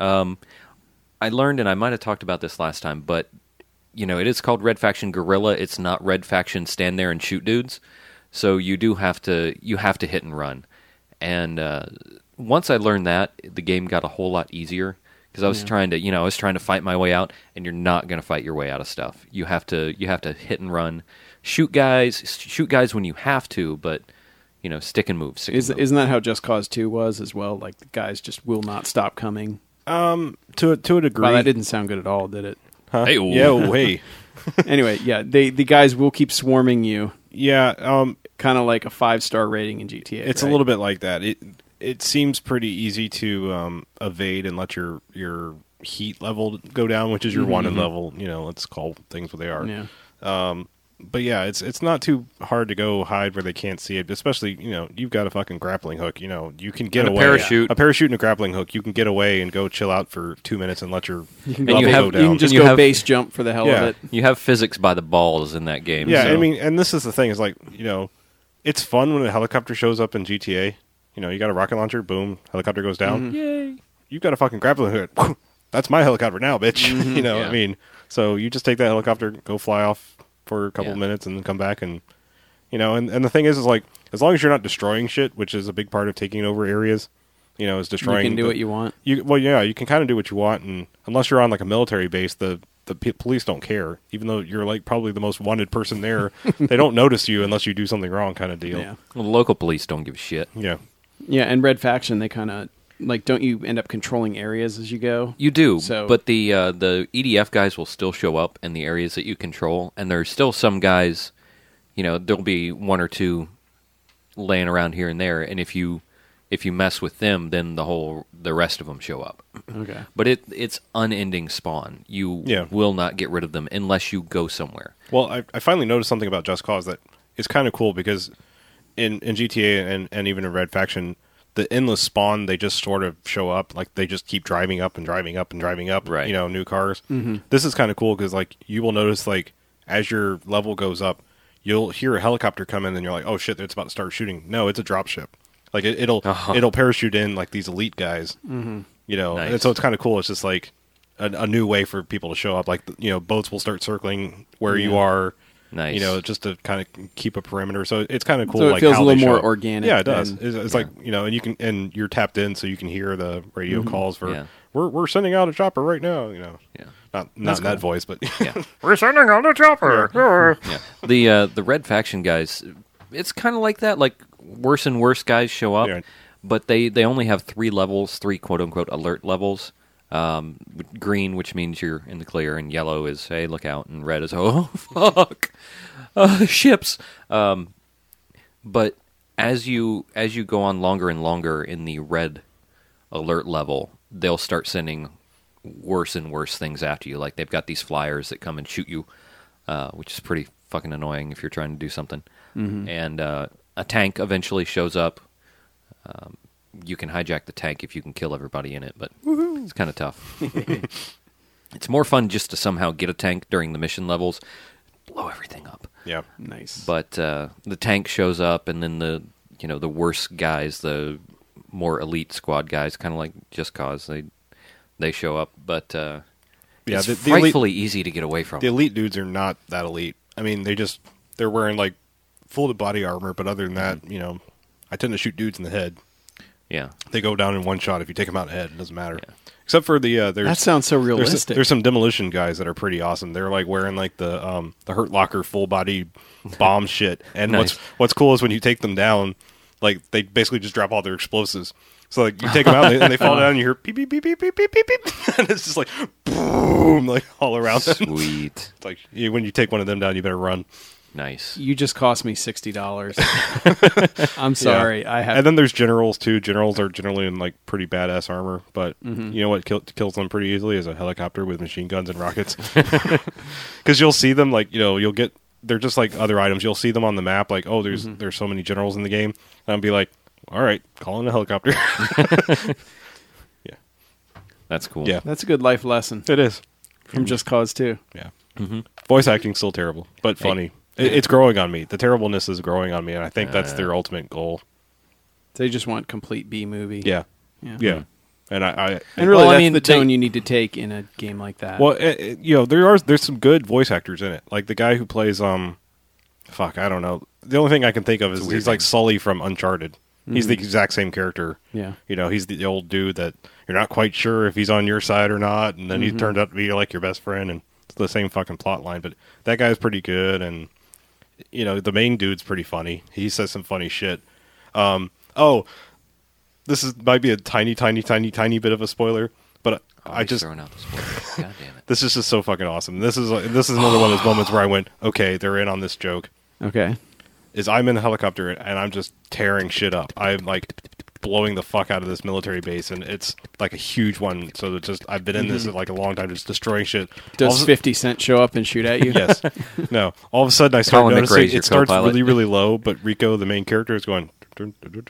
I learned, and I might have talked about this last time, but you know, it is called Red Faction Guerrilla. It's not Red Faction stand there and shoot dudes. So you have to hit and run. And once I learned that, the game got a whole lot easier because I was trying to fight my way out, and you're not going to fight your way out of stuff. You have to hit and run, shoot guys when you have to, but you know, stick and move. Isn't that how Just Cause 2 was as well? Like the guys just will not stop coming. To a degree. Wow, that didn't sound good at all, did it? Huh? Hey, yeah, hey. Anyway, yeah, the guys will keep swarming you. Yeah, kind of like a 5-star rating in GTA. It's a little bit like that. It seems pretty easy to evade and let your heat level go down, which is your wanted level. You know, let's call things what they are. Yeah. But yeah, it's not too hard to go hide where they can't see it. Especially, you know, you've got a fucking grappling hook. You know, you can get away. A parachute and a grappling hook. You can get away and go chill out for 2 minutes and let your level go down. You can just go base jump for the hell of it. You have physics by the balls in that game. Yeah, so. I mean, and this is the thing is like, you know, it's fun when a helicopter shows up in GTA. You know, you got a rocket launcher, boom, helicopter goes down. Mm-hmm. Yay! You've got a fucking grappling hook. That's my helicopter now, bitch. You know, I mean, So you just take that helicopter, go fly off for a couple of minutes, and then come back, and and the thing is like, as long as you're not destroying shit, which is a big part of taking over areas, is destroying. You can do what you want. You can kind of do what you want, and unless you're on like a military base, the police don't care. Even though you're like probably the most wanted person there, they don't notice you unless you do something wrong, kind of deal. Yeah. Well, the local police don't give a shit. Yeah. Yeah, and Red Faction, they kind of like, don't you end up controlling areas as you go? You do, So- but the EDF guys will still show up in the areas that you control, and there's still some guys. There'll be one or two laying around here and there, and if you mess with them, then the rest of them show up. Okay. But it's unending spawn. You will not get rid of them unless you go somewhere. Well, I finally noticed something about Just Cause that is kind of cool, because in GTA and even in Red Faction, the endless spawn, they just sort of show up. Like, they just keep driving up and driving up and driving up, right. New cars. Mm-hmm. This is kind of cool because, like, you will notice, like, as your level goes up, you'll hear a helicopter come in and you're like, oh shit, it's about to start shooting. No, it's a dropship. Like, it'll parachute in, like, these elite guys. Mm-hmm. Nice. And so it's kind of cool. It's just, like, a new way for people to show up. Like, boats will start circling where you are. Nice. Just to kind of keep a perimeter. So it's kind of cool. So it like, feels how a little they show more up. organic. Yeah, it does. and- It's like, and you can, and you're tapped in, so you can hear the radio calls for, Yeah. we're sending out a chopper right now. Yeah. Not in That's that cool. voice, but Yeah. we're sending out a chopper. Yeah. The Red Faction guys, it's kind of like that. Like, worse and worse guys show up, Yeah. but they only have 3 levels, 3 quote-unquote alert levels. Green, which means you're in the clear, and yellow is, hey, look out, and red is, oh, fuck, ships. But as you go on longer and longer in the red alert level, they'll start sending worse and worse things after you. Like, they've got these flyers that come and shoot you, which is pretty fucking annoying if you're trying to do something. Mm-hmm. And a tank eventually shows up. You can hijack the tank if you can kill everybody in it, but it's kind of tough. It's more fun just to somehow get a tank during the mission levels, blow everything up. Yeah. Nice. But the tank shows up, and then the worst guys, the more elite squad guys, kind of like Just Cause, they show up. But it's the frightfully easy to get away from. The elite dudes are not that elite. I mean, they're wearing like full body armor, but other than that, I tend to shoot dudes in the head. Yeah. They go down in one shot. If you take them out in the head, it doesn't matter. Yeah. Except for the that sounds so realistic. There's some demolition guys that are pretty awesome. They're like wearing like the Hurt Locker full body bomb shit. And Nice. what's cool is when you take them down, like they basically just drop all their explosives. So like you take them out and they fall down and you hear beep beep beep beep beep beep beep beep, and it's just like boom, like all around them. Sweet. It's like when you take one of them down, you better run. Nice. You just cost me $60. I'm sorry. Yeah. I have. And then there's generals too. Generals are generally in like pretty badass armor, but you know what kills them pretty easily is a helicopter with machine guns and rockets. Because you'll see them like they're just like other items. You'll see them on the map like, oh, there's so many generals in the game, and I'll be like, all right, call in a helicopter. Yeah, That's cool. yeah, That's a good life lesson it is. from Just Cause 2. Yeah, voice acting's still terrible, but funny. It's growing on me. The terribleness is growing on me, and I think that's their ultimate goal. They just want complete B movie. Yeah, Yeah. yeah. And I And really, Well, I that's mean, the tone they- you need to take in a game like that. well, there's some good voice actors in it. Like the guy who plays I don't know. The only thing I can think of is he's like Sully from Uncharted. He's the exact same character. Yeah. He's the old dude that you're not quite sure if he's on your side or not, and then he turned out to be like your best friend, and it's the same fucking plot line. But that guy's pretty good, and the main dude's pretty funny. He says some funny shit. This might be a tiny bit of a spoiler, but I He's just throwing out the spoilers. God damn it. this is just so fucking awesome. This is another one of those moments where I went, okay, they're in on this joke. Okay. Is I'm in a helicopter and I'm just tearing shit up. I'm like blowing the fuck out of this military base, and it's like a huge one. So it's just I've been in this like a long time, just destroying shit. Does 50 Cent show up and shoot at you? Yes. No. All of a sudden I start Colin noticing McRae's your it starts co-pilot. really, really low, but Rico, the main character, is going and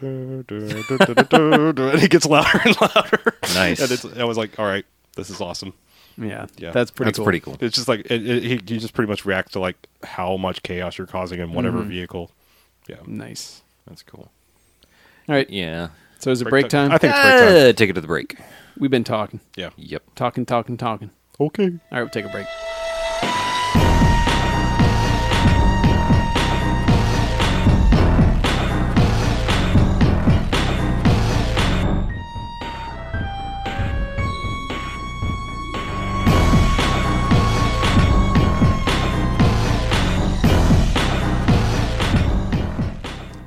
it gets louder and louder. Nice. And I was like, all right, this is awesome. Yeah. Yeah. That's pretty That's cool. pretty cool. It's just like he just pretty much reacts to like how much chaos you're causing in whatever vehicle. Yeah. Nice. That's cool. All right. Yeah. So is it break time? I think it's break time. Take it to the break. We've been talking. Yeah. Yep. Talking. Okay. All right, we'll take a break.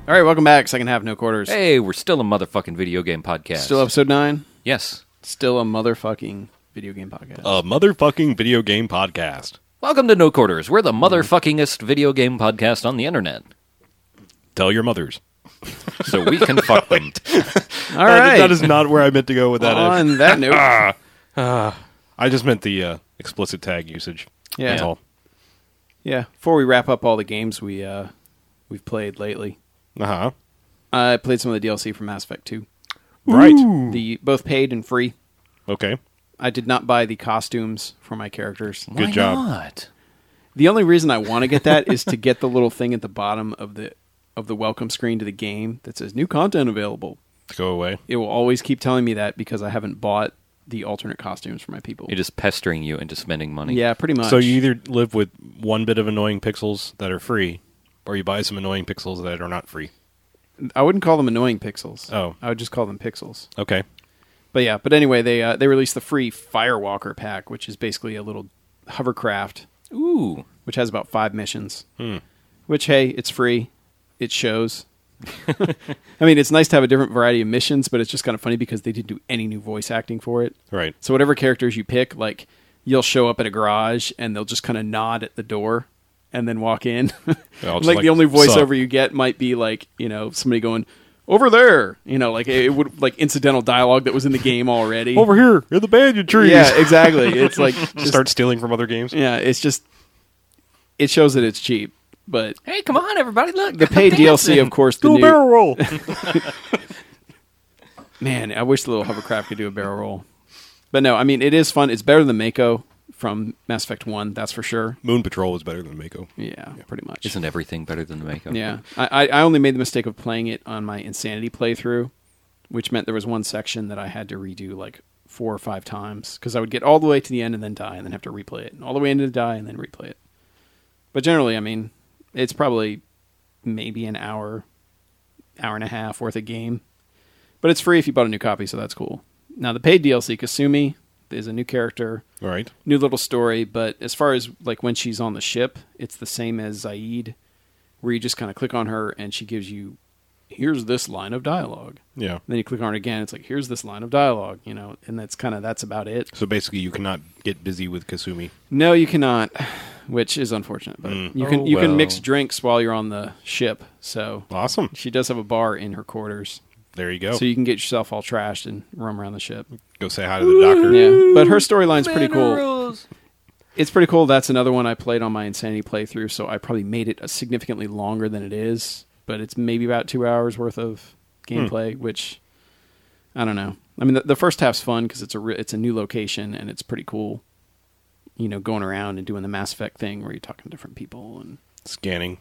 All right, welcome back. Second half, No Quarters. Hey, we're still a motherfucking video game podcast. Still episode 9? Yes. Still a motherfucking video game podcast. A motherfucking video game podcast. Welcome to No Quarters. We're the motherfuckingest video game podcast on the internet. Tell your mothers. So we can fuck them. All right. That is not where I meant to go with that. On that note. I just meant the explicit tag usage. Yeah. That's all. Yeah. Before we wrap up all the games we've played lately, Uh-huh. I played some of the DLC from Mass Effect 2. Right. Both paid and free. Okay. I did not buy the costumes for my characters. Why Good job. not? The only reason I want to get that is to get the little thing at the bottom of the welcome screen to the game that says new content available. Go away. It will always keep telling me that because I haven't bought the alternate costumes for my people. You're just pestering you into spending money. Yeah, pretty much. So you either live with one bit of annoying pixels that are free, or you buy some annoying pixels that are not free. I wouldn't call them annoying pixels. Oh. I would just call them pixels. Okay. But anyway, they released the free Firewalker pack, which is basically a little hovercraft, Ooh. which has about 5 missions. Which, hey, it's free. It shows. I mean, it's nice to have a different variety of missions, but it's just kind of funny because they didn't do any new voice acting for it. Right. So whatever characters you pick, like, you'll show up at a garage and they'll just kind of nod at the door and then walk in. I'll just like the only voiceover sup. you get might be like, somebody going, over there. Like it would like incidental dialogue that was in the game already. Over here in the banyan trees. Yeah, exactly. It's like just, Start stealing from other games. yeah, it's just it shows that it's cheap. But Hey, come on, everybody! Look, the paid DLC, of course, the Do a new barrel roll. man. I wish the little hovercraft could do a barrel roll. But no, I mean it is fun. It's better than Mako from Mass Effect 1, that's for sure. Moon Patrol is better than Mako. Yeah, pretty much. Isn't everything better than the Mako? Yeah, I only made the mistake of playing it on my Insanity playthrough, which meant there was one section that I had to redo like 4 or 5 times because I would get all the way to the end and then die and then have to replay it, and all the way into the die and then replay it. But generally, I mean, it's probably maybe an hour and a half worth of game, but it's free if you bought a new copy, so that's cool. Now the paid DLC, Kasumi, is a new character. All right. New little story, but as far as like when she's on the ship, it's the same as Zaid, where you just kind of click on her and she gives you, here's this line of dialogue. Yeah. And then you click on it again, it's like, here's this line of dialogue, and that's about it. So basically, you cannot get busy with Kasumi. No, you cannot, which is unfortunate, but you can mix well. drinks while you're on the ship. So Awesome. she does have a bar in her quarters, There you go. so you can get yourself all trashed and roam around the ship. Go say hi to the doctor. Yeah, but her storyline's pretty cool. Rules. It's pretty cool. That's another one I played on my Insanity playthrough, so I probably made it significantly longer than it is, but it's maybe about 2 hours worth of gameplay, which, I don't know. I mean, the first half's fun because it's a new location, and it's pretty cool, going around and doing the Mass Effect thing where you're talking to different people. And Scanning.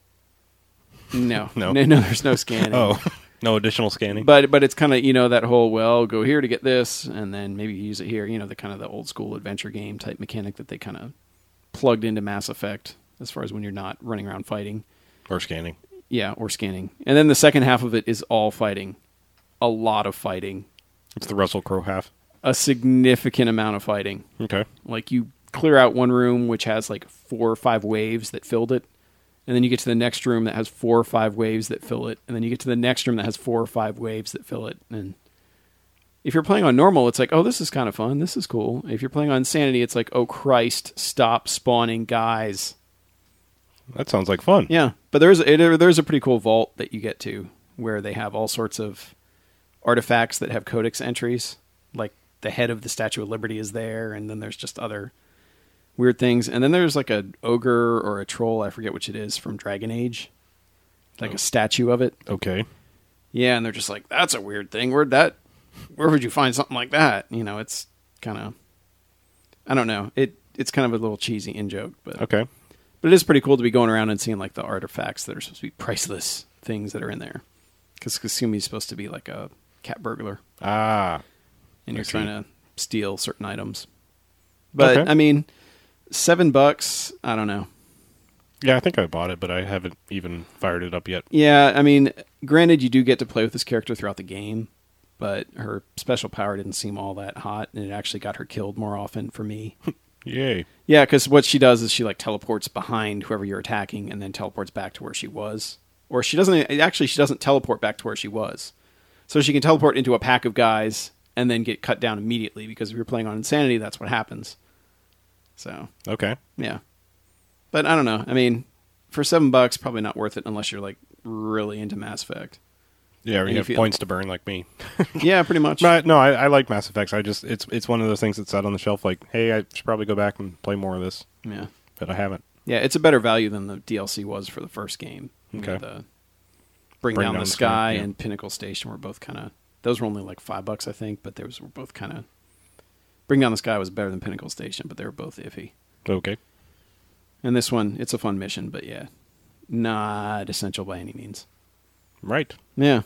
No, No? there's no scanning. Oh, no additional scanning. But it's kind of, that whole, well, go here to get this, and then maybe use it here, the kind of the old school adventure game type mechanic that they kind of plugged into Mass Effect as far as when you're not running around fighting. Or scanning. Yeah, or scanning. And then the second half of it is all fighting. A lot of fighting. It's the Russell Crowe half. A significant amount of fighting. Okay. Like you clear out one room which has like 4 or 5 waves that filled it. And then you get to the next room that has 4 or 5 waves that fill it. And then you get to the next room that has 4 or 5 waves that fill it. And if you're playing on normal, it's like, oh, this is kind of fun. This is cool. If you're playing on Insanity, it's like, oh, Christ, stop spawning guys. That sounds like fun. Yeah, but there's a pretty cool vault that you get to where they have all sorts of artifacts that have codex entries. Like the head of the Statue of Liberty is there, and then there's just other weird things. And then there's like a ogre or a troll, I forget which it is, from Dragon Age. Like a statue of it. Okay. Yeah, and they're just like, that's a weird thing. Where would you find something like that? It's kind of, I don't know. It's kind of a little cheesy in-joke. But Okay. But it is pretty cool to be going around and seeing like the artifacts that are supposed to be priceless things that are in there. Because Kasumi's supposed to be like a cat burglar. Ah. And you're I see. trying to steal certain items. But, Okay. I mean, $7, I don't know. Yeah, I think I bought it, but I haven't even fired it up yet. Yeah, I mean, granted, you do get to play with this character throughout the game, but her special power didn't seem all that hot, and it actually got her killed more often for me. Yay. Yeah, because what she does is she like teleports behind whoever you're attacking and then teleports back to where she was. or she doesn't teleport back to where she was. So she can teleport into a pack of guys and then get cut down immediately, because if you're playing on Insanity, that's what happens. So, Okay. yeah. But I don't know. I mean, for $7, probably not worth it unless you're like really into Mass Effect. Yeah, or And you you have feel- points to burn like me. Yeah, pretty much. But no, I like Mass Effects. It's one of those things that sat on the shelf. Like, hey, I should probably go back and play more of this, Yeah. but I haven't. Yeah, it's a better value than the DLC was for the first game. You know, Okay. the Bring Down the Sky and Pinnacle Station were both kind of... Those were only like $5, I think, but those were both kind of... Bring Down the Sky was better than Pinnacle Station, but they were both iffy. Okay. And this one, it's a fun mission, but yeah, not essential by any means. Right. Yeah.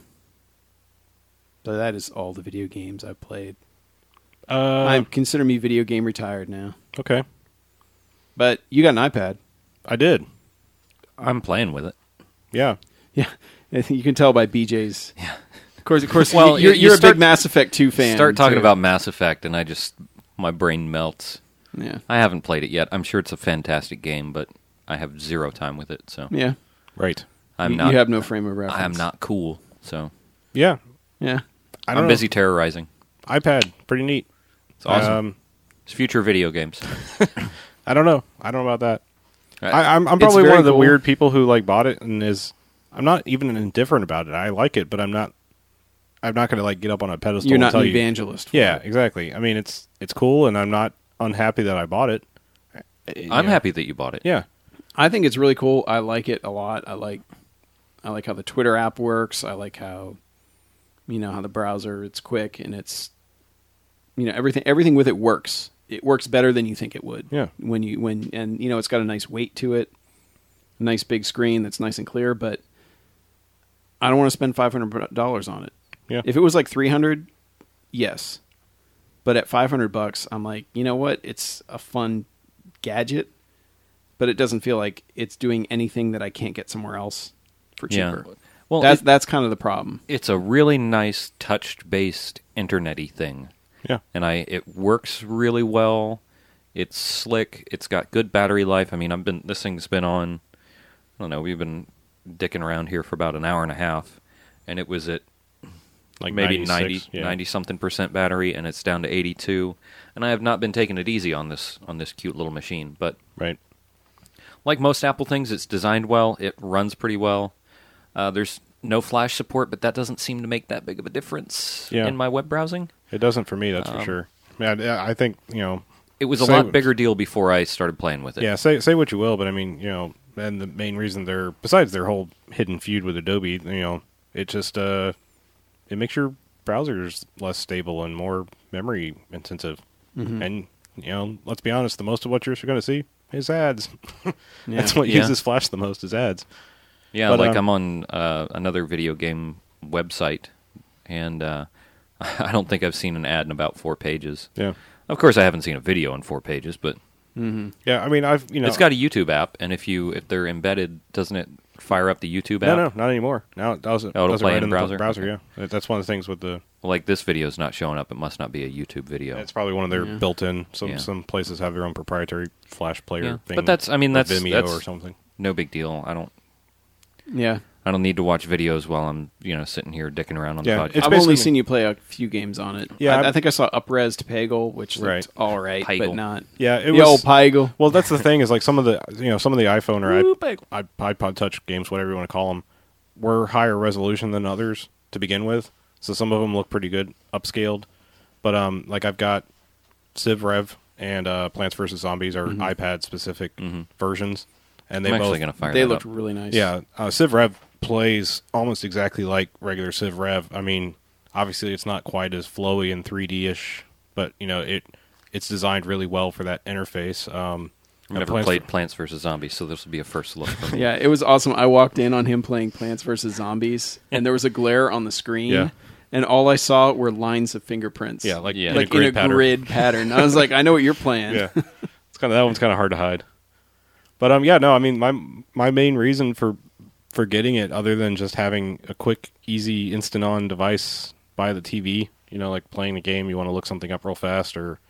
So that is all the video games I've played. Uh, Consider me video game retired now. okay. But you got an iPad. I did. I'm playing with it. Yeah. Yeah. You can tell by BJ's... Yeah. Of course. Well, you're you a start- big Mass Effect 2 fan. Start talking too. about Mass Effect, and my brain melts. Yeah. I haven't played it yet. I'm sure it's a fantastic game, but I have zero time with it, so Yeah. Right. I'm you, not. You have no frame of reference. I am not cool, so Yeah. Yeah. I I'm don't know. busy terrorizing. iPad, pretty neat. It's awesome. It's future video games. I don't know. I don't know about that. Right. I'm It's probably very one of the cool. weird people who like bought it and is. I'm not even indifferent about it. I like it, but I'm not going to like get up on a pedestal. You're and not tell an you. evangelist. For Yeah, it. exactly. I mean, it's cool, and I'm not unhappy that I bought it. I'm happy that you bought it. Yeah. I think it's really cool. I like it a lot. I like how the Twitter app works. I like how how the browser, it's quick and it's everything with it works. It works better than you think it would. Yeah. It's got a nice weight to it. A nice big screen that's nice and clear, but I don't want to spend $500 on it. Yeah. If it was like $300, yes. But at $500, I'm like, you know what? It's a fun gadget, but it doesn't feel like it's doing anything that I can't get somewhere else for cheaper. Yeah. Well, That's kind of the problem. it's a really nice touch-based internet-y thing. Yeah. And it works really well. It's slick. It's got good battery life. I mean, this thing's been on, I don't know, we've been dicking around here for about an hour and a half, and it was at Like maybe 96, 90 something percent battery, and it's down to 82. And I have not been taking it easy on this cute little machine, but Right. like most Apple things, it's designed well. It runs pretty well. There's no flash support, but that doesn't seem to make that big of a difference Yeah. in my web browsing. It doesn't for me, that's for sure. Yeah, I think, It was a Say- lot bigger deal before I started playing with it. yeah, say what you will, but I mean, and the main reason besides their whole hidden feud with Adobe, it just, it makes your browsers less stable and more memory intensive. Mm-hmm. And, let's be honest, the most of what you're going to see is ads. That's what Yeah. uses Flash the most is ads. Yeah, But, like I'm on another video game website, and I don't think I've seen an ad in about 4 pages. Yeah. Of course, I haven't seen a video in 4 pages, but Yeah, I mean, it's got a YouTube app, and if they're embedded, doesn't it fire up the YouTube app? No, not anymore. Now it does it. Oh, it'll does it play right in the browser? browser, Okay. yeah. That's one of the things with the. Like this video's not showing up. It must not be a YouTube video. It's probably one of their Yeah. built-in. Yeah. Some places have their own proprietary Flash player Yeah. thing. But that's or Vimeo or something. no big deal. Yeah. I don't need to watch videos while I'm sitting here dicking around on Yeah, the it's podcast. I've only basically- seen you play a few games on it. Yeah, I think I saw Upres to Pagel, which looked Right. all right, Pagel. but not Yeah, it the was. old Pagel. Well, that's the thing is like some of the iPhone or Woo, Pagel. iPod Touch games, whatever you want to call them, were higher resolution than others to begin with. So some of them look pretty good, upscaled. But like I've got Civ Rev and Plants vs Zombies are iPad specific versions, and they I'm actually both going to fire They that looked up. really nice. Yeah, Civ Rev plays almost exactly like regular Civ Rev. I mean, obviously it's not quite as flowy and 3D-ish, but it's designed really well for that interface. I've never played Plants vs. Zombies, so this will be a first look for me. Yeah, it was awesome. I walked in on him playing Plants vs. Zombies, and there was a glare on the screen, Yeah. and all I saw were lines of fingerprints. Yeah, like Yeah. in a like grid in a pattern. grid pattern. I was like, I know what you're playing. Yeah, it's that one's kind of hard to hide. But I mean, my main reason for getting it, other than just having a quick, easy, instant-on device by the TV, like playing a game, you want to look something up real fast, or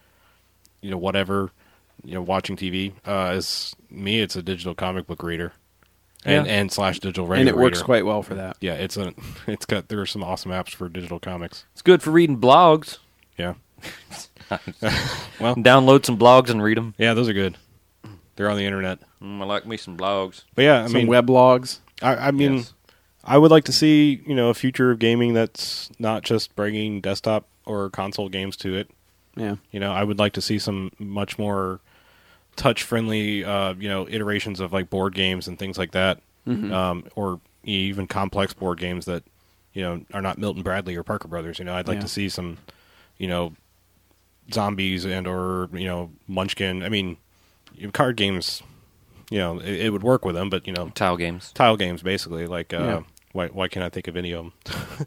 whatever, watching TV, is me. It's a digital comic book reader. and slash digital radio and it works reader. quite well for that. Yeah, there are some awesome apps for digital comics. It's good for reading blogs. Yeah. Well, Download some blogs and read them. yeah, those are good. They're on the internet. I like me some blogs. But yeah, I Some mean, weblogs. I mean, Yes. I would like to see, a future of gaming that's not just bringing desktop or console games to it. Yeah. I would like to see some much more touch-friendly, iterations of like board games and things like that, or even complex board games that, are not Milton Bradley or Parker Brothers. I'd like Yeah. to see some, zombies and or Munchkin. I mean, card games. It would work with them, but Tile games. tile games basically. Like, Yeah. why can't I think of any of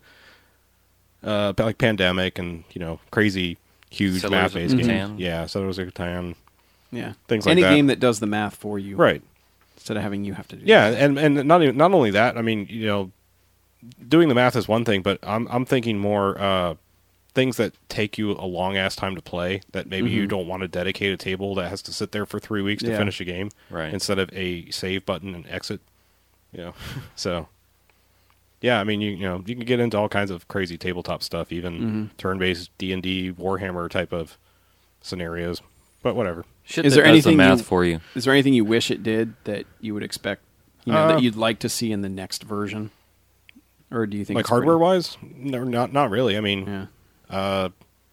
them? Like Pandemic and crazy huge Settlers of math-based games. Catan. Yeah, Settlers of Catan. Yeah. Things like Any that. game that does the math for you. Right. Instead of having you have to do Yeah, it. and not only that. I mean, doing the math is one thing, but I'm thinking more things that take you a long ass time to play. That maybe you don't want to dedicate a table that has to sit there for 3 weeks to Yeah. finish a game, Right. instead of a save button and exit. So. Yeah, I mean, you can get into all kinds of crazy tabletop stuff, even turn-based D&D Warhammer type of scenarios. But whatever. Shit Is that there does the anything math you- for you. Is there anything you wish it did that you would expect, that you'd like to see in the next version? Or do you think Like it's pretty- hardware-wise, no, not really. I mean, Yeah.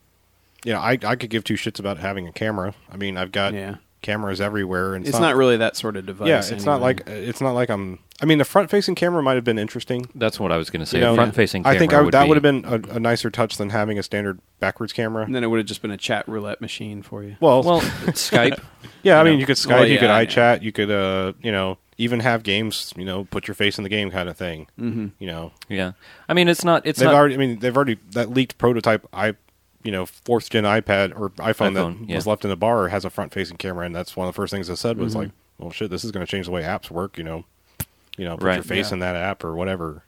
I could give two shits about having a camera. I mean, I've got Yeah. cameras everywhere, and It's not really that sort of device. Yeah, it's not like I'm. I mean, the front-facing camera might have been interesting. That's what I was going to say. You know, A front-facing camera I think would that be, would have been a nicer touch than having a standard backwards camera. And then it would have just been a chat roulette machine for you. Well, Well, Skype. yeah, I mean, know. you could Skype, Well, you could yeah, iChat, you could, even have games, put your face in the game kind of thing. Mm-hmm. Yeah. I mean, it's not. They've already that leaked prototype. Fourth gen iPad or iPhone that yeah. was left in the bar has a front facing camera, and that's one of the first things I said was like, well, shit, this is going to change the way apps work. Put Right, your face yeah. in that app or whatever.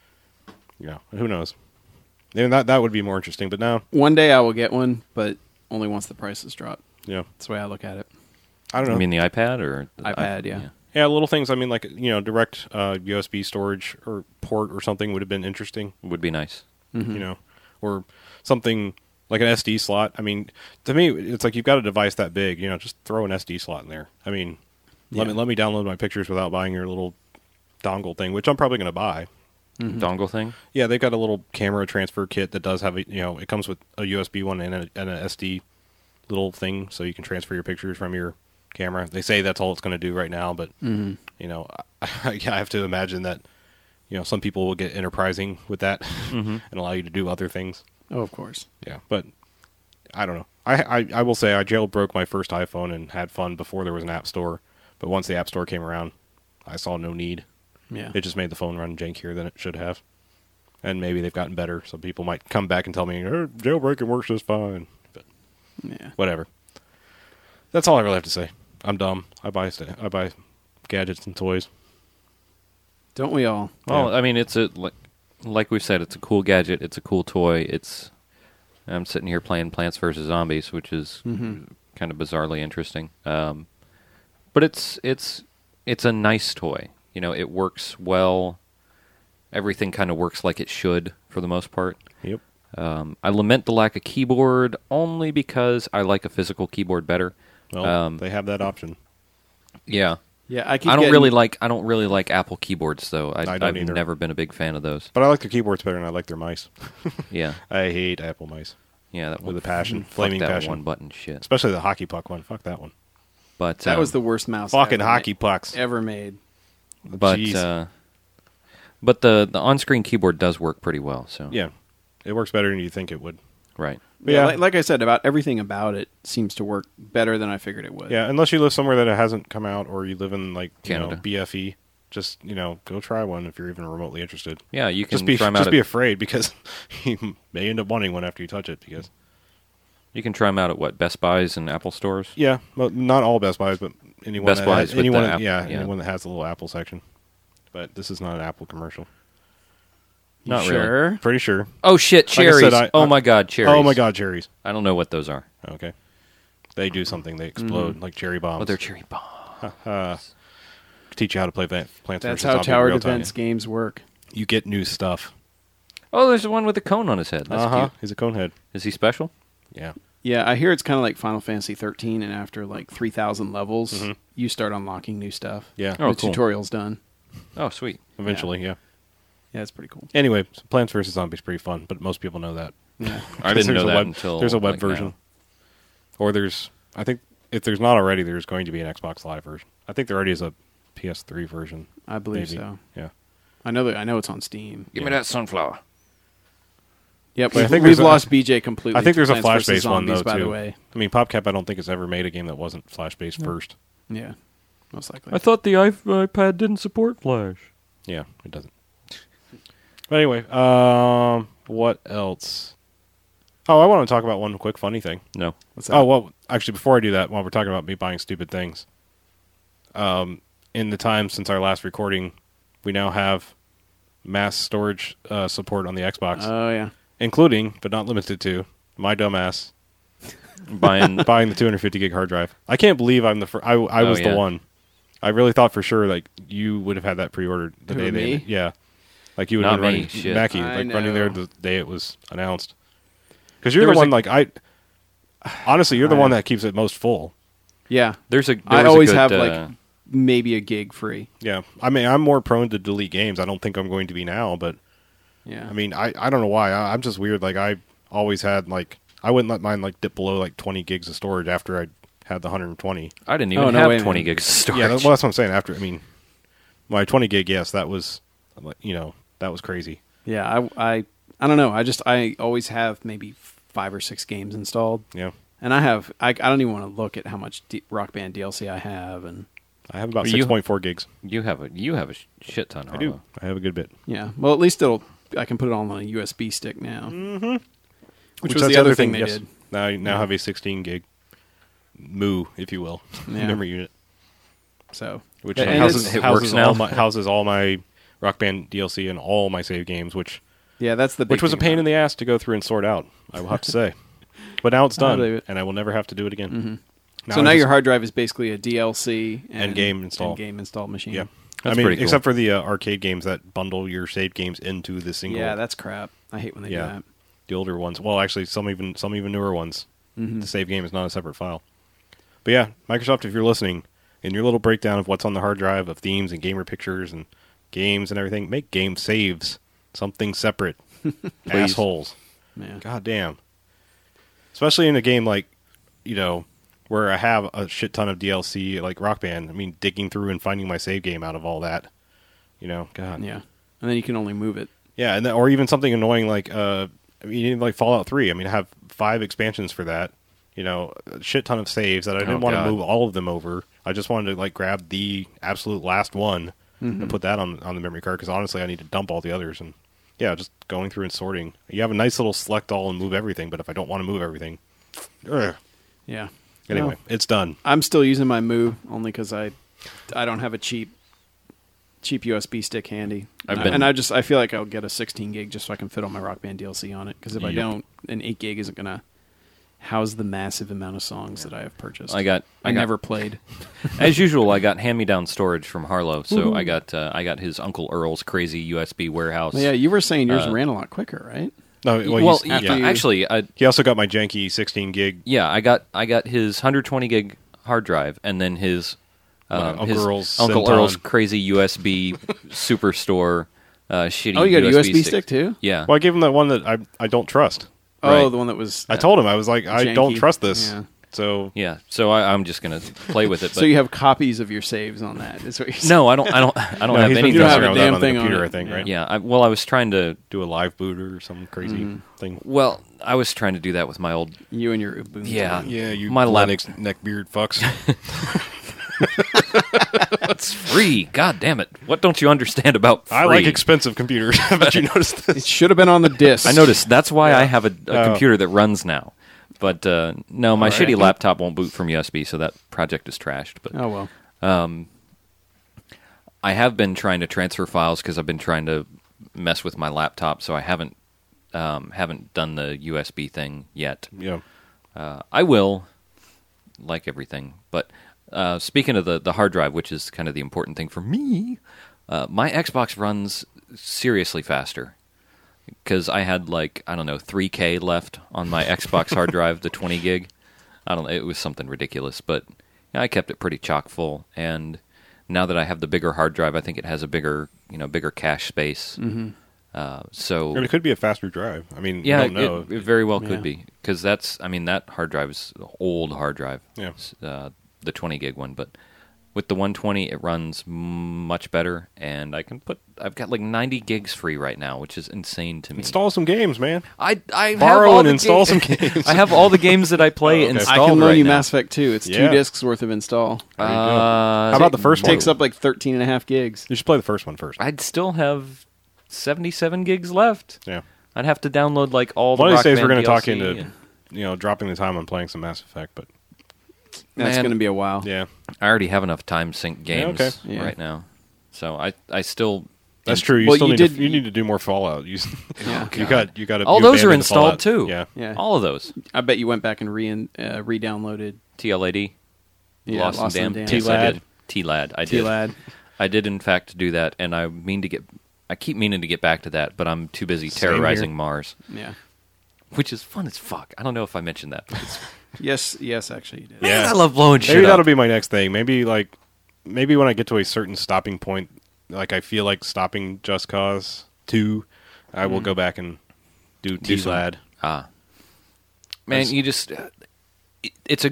Who knows? And that would be more interesting. But now, One day I will get one, but only once the prices drop. yeah, That's the way I look at it. I don't know. I mean, the iPad or the iPad, yeah. yeah, little things. I mean, like direct USB storge or port or something would have been interesting. would be nice. Or something like an SD slot. I mean, to me, it's like you've got a device that big. Just throw an SD slot in there. I mean, let me download my pictures without buying your little dongle thing, which I'm probably going to buy. Dongle thing. Yeah, they've got a little camera transfer kit that does have it comes with a USB one and an SD little thing, so you can transfer your pictures from your camera. They say that's all it's going to do right now, but I have to imagine that some people will get enterprising with that and allow you to do other things. Oh, of course. Yeah, but I don't know. I will say I jailbroke my first iPhone and had fun before there was an app store, but once the app store came around, I saw no need. Yeah. It just made the phone run jankier than it should have. And maybe they've gotten better. Some people might come back and tell me, jailbreaking works just fine. But Yeah. whatever. That's all I really have to say. I'm dumb. I buy gadgets and toys. Don't we all? Well, Yeah. I mean, it's like we've said, it's a cool gadget. It's a cool toy. I'm sitting here playing Plants vs. Zombies, which is kind of bizarrely interesting. But it's a nice toy. It works well. Everything kind of works like it should for the most part. Yep. I lament the lack of keyboard only because I like a physical keyboard better. Well, they have that option. Yeah. Yeah, I I don't really like Apple keyboards though. I don't I've either. never been a big fan of those. But I like their keyboards better than I like their mice. Yeah. I hate Apple mice. Yeah, that With one, a passion. fuck Flaming that passion. one button shit. Especially the hockey puck one. Fuck that one. But That was the worst mouse Fucking ever hockey pucks. ever made. but Jeez. but the on-screen keyboard does work pretty well. So Yeah. It works better than you think it would. right. But Yeah, yeah. like I said, about everything about it seems to work better than I figured it would. Yeah, unless you live somewhere that it hasn't come out or you live in like Canada. BFE, just go try one if you're even remotely interested. Yeah, you can Just try them out. be afraid because you may end up wanting one after you touch it because You can try them out at what, Best Buys and Apple stores. yeah, well, not all Best Buys, but anyone Best that Buys has, with anyone the that- app- yeah, yeah. anyone that has the little Apple section. But this is not an Apple commercial. You Not sure? really. Pretty sure. Oh shit, Like I cherries! said, Oh my god, cherries! Oh my god, cherries. I don't know what those are. Okay. They do something. They explode like cherry bombs. Oh, they're cherry bomb. teach you how to play Plants That's vs. how Zombies tower in real time. defense games work. You get new stuff. Oh, there's the one with the cone on his head. That's cute. He's a conehead. Is he special? Yeah. Yeah, I hear it's kind of like Final Fantasy 13, and after like 3,000 levels, you start unlocking new stuff. Yeah. Oh, the cool. tutorial's done. Oh, sweet. Eventually, yeah. Yeah, it's pretty cool. Anyway, so Plants vs. Zombies is pretty fun, but most people know that. Yeah. I didn't know There's a that web- until there's a web like, version. now. Or I think if there's not already, there's going to be an Xbox Live version. I think there already is a PS3 version. I believe maybe. so. Yeah. I know it's on Steam. Give me that sunflower. Yep, But I think we've there's a- lost BJ completely. I think there's a Plants vs. Flash-based one, Zombies, though, by too. the way. I mean, PopCap, I don't think has ever made a game that wasn't Flash-based first. Yeah, most likely. I thought the iPad didn't support Flash. Yeah, it doesn't. But anyway, what else? Oh, I want to talk about one quick funny thing. No. What's that? Oh, well, actually, before I do that, while we're talking about me buying stupid things, in the time since our last recording, we now have mass storage support on the Xbox, Oh, yeah. including, but not limited to, my dumbass Buying. buying the 250 gig hard drive. I can't believe I'm the first. I was yeah. the one. I really thought for sure like you would have had that pre-ordered the Who, day they. me? Yeah, like you would have Not been me, running shit. Mackie, I like running there know. the day it was announced. Because you're There the was one like I. Honestly, you're the I one know. that keeps it most full. Yeah. There I was always a good, have, like, maybe a gig free. Yeah, I mean I'm more prone to delete games. I don't think I'm going to be now, but Yeah. I mean I don't know why. I'm just weird. Like I always had like I wouldn't let mine like dip below like 20 gigs of storage after I had the 120. I didn't Oh, even no have way, 20 man. gigs of storage. Yeah, well, that's what I'm saying. After, I mean, my 20 gig, yes, that was, that was crazy. Yeah, I don't know. I always have maybe 5 or 6 games installed. Yeah, And I don't even want to look at how much Rock Band DLC I have, and I have about Well, you- 6.4 gigs. You have a shit ton. I do. I have a good bit. yeah. Well, at least I can put it all on a USB stick now. Mm-hmm. Which was that's the other thing they yes. did. Now you have a 16 gig moo, if you will, Yeah. memory unit, So which And houses, it works now. houses all my Rock Band DLC and all my save games, which yeah, that's the big was a thing pain in about the ass to go through and sort out. I will have to say, but now it's I believe done, it. and I will never have to do it again. it. So now your hard drive is basically a DLC And game install. installed machine. Yeah. That's I mean, pretty cool. except for the arcade games that bundle your save games into the single. Yeah, that's crap. I hate when they do that. the older ones. Well, actually, some even newer ones. Mm-hmm. The save game is not a separate file. But yeah, Microsoft, if you're listening, in your little breakdown of what's on the hard drive of themes and gamer pictures and games and everything, make game saves something separate. Assholes. Yeah. God damn. Especially in a game like, where I have a shit ton of DLC like Rock Band. I mean, digging through and finding my save game out of all that. God. Yeah. And then you can only move it. Yeah, and or even something annoying like like Fallout 3. I mean, I have 5 expansions for that. A shit ton of saves that I didn't want to move all of them over. I just wanted to like grab the absolute last one and put that on the memory card because honestly, I need to dump all the others. And yeah, just going through and sorting. You have a nice little select all and move everything, but if I don't want to move everything, ugh. Yeah. Anyway, Well, it's done. I'm still using my Move only because I don't have a cheap USB stick handy. I feel like I'll get a 16 gig just so I can fit all my Rock Band DLC on it. Because if I Yep. don't, an 8 gig isn't gonna house the massive amount of songs that I have purchased. I never played. As usual, I got hand-me-down storage from Harlow, so I got his Uncle Earl's crazy USB warehouse. Yeah, you were saying yours ran a lot quicker, right? No, Well, after you- actually, he also got my janky 16 gig. yeah, I got his 120 gig hard drive, and then his Uncle Earl's Uncle Centon. Earl's crazy USB superstore shitty. Oh, you got a USB stick stick too? Yeah. Well, I gave him that one that I don't trust. Oh, Right. the one that was. I told him I was like, I don't janky. trust this. Yeah. So Yeah, so I'm just gonna play with it. But So you have copies of your saves on that? Is what you're saying? no, I don't have he's been anything. You don't have messing a around with that damn on the thing on computer, it. I think, Yeah. right? Yeah, I was trying to. Do a live boot or some crazy thing. Well, I was trying to do that with my old. You and your Ubuntu. Yeah. Yeah, you My lap- Linux neckbeard fucks. It's free. God damn it! What don't you understand about free? I like expensive computers. Haven't you noticed It this? should have been on the disc. I noticed. That's why I have a computer that runs now. But no, my All right. shitty laptop won't boot from USB, so that project is trashed. But Oh well. I have been trying to transfer files because I've been trying to mess with my laptop, so I haven't done the USB thing yet. Yeah. I will, like everything, but Speaking of the hard drive, which is kind of the important thing for me, my Xbox runs seriously faster. Because I had 3K left on my Xbox hard drive, the 20 gig. I don't know, it was something ridiculous, but I kept it pretty chock full. And now that I have the bigger hard drive, I think it has a bigger cache space. Mm-hmm. So Or it could be a faster drive. I mean, yeah, you don't know. it very well could be. Because that hard drive is an old hard drive. Yeah. It's, the 20 gig one, but with the 120, it runs much better, and I've got 90 gigs free right now, which is insane to me. Install some games, man. I Borrow have all and the install games. some games. I have all the games that I play Oh, okay. installed I can loan right you now. Mass Effect 2. It's 2 discs worth of install. There you go. How about the first It one? takes up 13 and a half gigs. You should play the first one first. I'd still have 77 gigs left. Yeah. I'd have to download all the One of these days Rockman we're going to talk DLC into, dropping the time on playing some Mass Effect, but That's Man. going to be a while. yeah. I already have enough time sync games okay. Yeah. right now, so I still. That's true. You Well, still you need did- you need to do more Fallout. You Yeah. you got All those are installed too. Yeah. Yeah. All of those. I bet you went back and re-downloaded TLAD. Yeah, Lost and Damned. Damned. Yes, I T-Lad. did. T-Lad. I did. T-Lad. I did in fact do that, and I keep meaning to get back to that, but I'm too busy Same terrorizing here. Mars, Yeah. which is fun as fuck. I don't know if I mentioned that. But Yes, actually you did. Yeah. Man, I love blowing shit Maybe that'll up. be my next thing. Maybe when I get to a certain stopping point, I feel like stopping Just Cause 2, I will go back and do Do some- T-Lad. Man, That's- you just it's a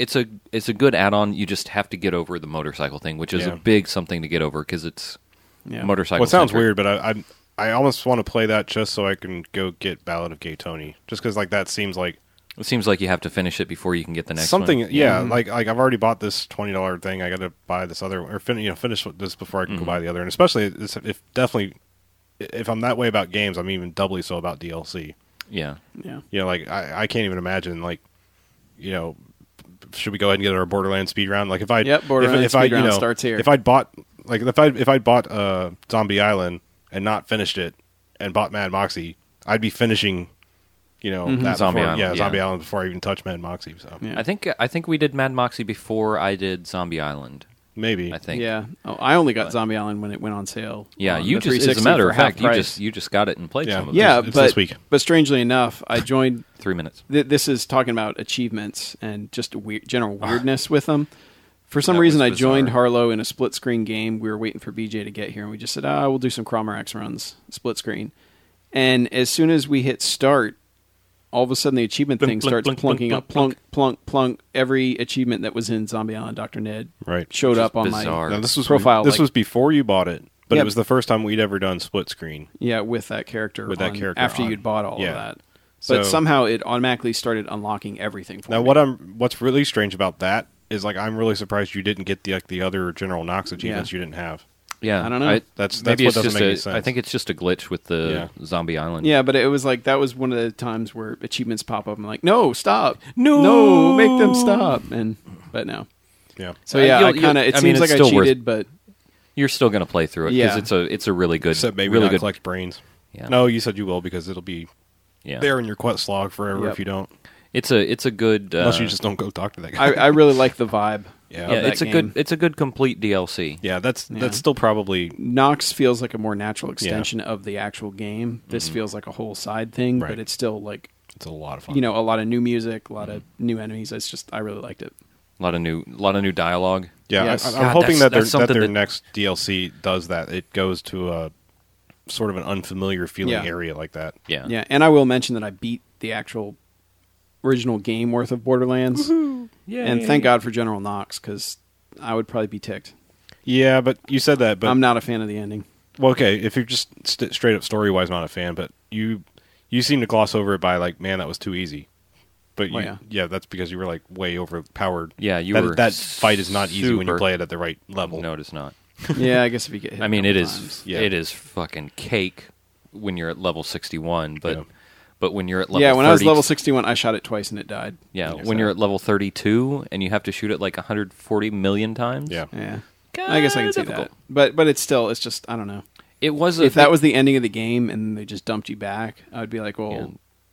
good add-on. You just have to get over the motorcycle thing, which is Yeah. a big something to get over because it's Yeah. motorcycle. Well, it sounds centric. weird, but I almost want to play that just so I can go get Ballad of Gay Tony. Just because that seems like It seems like you have to finish it before you can get the next something. one. Yeah, like I've already bought this $20 thing. I got to buy this other or finish this before I can go buy the other. And especially if I'm that way about games, I'm even doubly so about DLC. Yeah. Yeah. I can't even imagine should we go ahead and get our Borderlands speed round? Like if I Borderlands speed round starts here. If I'd bought Zombie Island and not finished it and bought Mad Moxie, I'd be finishing that Zombie before, Island, yeah, yeah. Zombie Island before I even touch Mad Moxie. So Yeah. I think we did Mad Moxie before I did Zombie Island. maybe I think. Yeah. Oh, I only got Zombie Island when it went on sale. Yeah, on you the just as a 360 matter for of half fact, price. you just got it and played Yeah. some of it. Yeah, It's but this week. but strangely enough, I joined. 3 minutes. This is talking about achievements and just general weirdness with them. For some That reason, was I joined bizarre. Harlow in a split screen game. We were waiting for BJ to get here, and we just said, we'll do some Cromer X runs, split screen. And as soon as we hit start, all of a sudden the achievement Plunk, thing plunk, starts plunk, plunking plunk, up, plunk, plunk, plunk. Every achievement that was in Zombie Island Dr. Ned right. showed Which up is on bizarre. my Now, this was profile. This was before you bought it, but Yeah. it was the first time we'd ever done split screen. Yeah, with that character. With that character after on. you'd bought all Yeah. of that. So- But somehow it automatically started unlocking everything for Now, me. what's really strange about that is I'm really surprised you didn't get the other General Knox achievements you didn't have. Yeah, I don't know. That's maybe what it's doesn't just make any I sense. think it's just a glitch with the Zombie Island. Yeah, but it was that was one of the times where achievements pop up. I'm like, no, stop, No! make them stop. But no. Yeah. So yeah, You'll- I kind of. It I mean, seems like it's I still worth- cheated, but You're still going to play through it because Yeah. it's a really good, Except maybe really not good. collect brains. Yeah. No, you said you will because it'll be Yeah, there in your quest log forever Yep. if you don't. it's a good. Unless you just don't go talk to that guy. I really like the vibe. Yeah. of yeah, that it's a game. good complete DLC. Yeah, that's Yeah. still probably Nox feels like a more natural extension of the actual game. This feels like a whole side thing, Right. but it's still it's a lot of fun. a lot of new music, a lot of new enemies. I really liked it. A lot of new dialogue. Yeah, Yes. I'm God, hoping that's that something their that- next DLC does that. It goes to a sort of an unfamiliar feeling Yeah. area like that. Yeah, Yeah, and I will mention that I beat the actual original game worth of Borderlands, and thank God for General Knox because I would probably be ticked. Yeah, but you said that. But I'm not a fan of the ending. well, okay, if you're just straight up story wise not a fan, but you seem to gloss over it by man, that was too easy. But Well, yeah, that's because you were way overpowered. Yeah, you that, were that fight is not easy when you super- play it at the right level. No, it is not. Yeah, I guess if you get hit. I mean, a it couple is times. Yeah. it is fucking cake when you're at level 61, but Yeah. but when you're at level Yeah, when I was 30 level 61, I shot it twice and it died. yeah, Yes, when sir. you're at level 32 and you have to shoot it 140 million times. Yeah. Yeah, I guess I can see difficult. that. But it's still, it's just, I don't know. It was If that was the ending of the game and they just dumped you back, I would be like, well,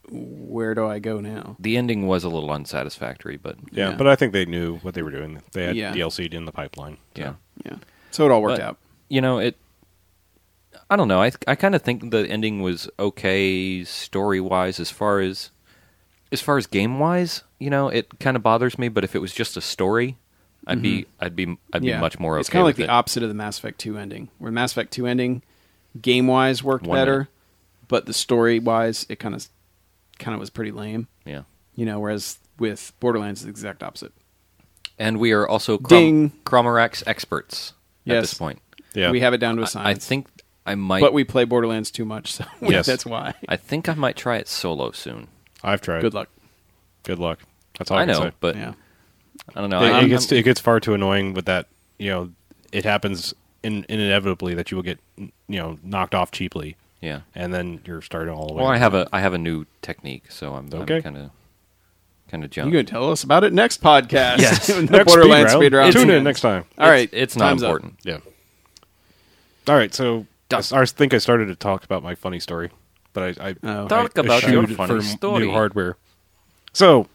where do I go now? The ending was a little unsatisfactory, but Yeah, Yeah. but I think they knew what they were doing. They had Yeah. DLC in the pipeline. So. yeah. Yeah. So it all worked But, out. You know, I don't know. I kind of think the ending was okay story wise as far as game wise. You know, it kind of bothers me. But if it was just a story, I'd be much more okay. It's kind of like with the it. opposite of the Mass Effect 2 ending, where Mass Effect 2 ending, game wise, worked 1 better, minute. but the story wise, it kind of was pretty lame. Yeah. You know, whereas with Borderlands, it's the exact opposite. And we are also Ding. Cromarax experts at Yes. this point. Yeah. We have it down to a I science. think I might. but we play Borderlands too much, so Yes. that's why. I think I might try it solo soon. I've tried. Good luck. Good luck. That's all I I can know, say. but Yeah. I don't know. It gets far too annoying with that. You know, it happens inevitably that you will get knocked off cheaply, yeah. and then you're starting all the way. Well, I over. have a new technique, so I'm Okay. kind of You're jumped. going to tell us about it next podcast. Yes. The Next Borderlands speed speed round. round. Tune in next time. All right. It's not time's up. important. Yeah. All right. So Done. I think I started to talk about my funny story, but I Oh. Talk I about your eschewed funny for story. new hardware. So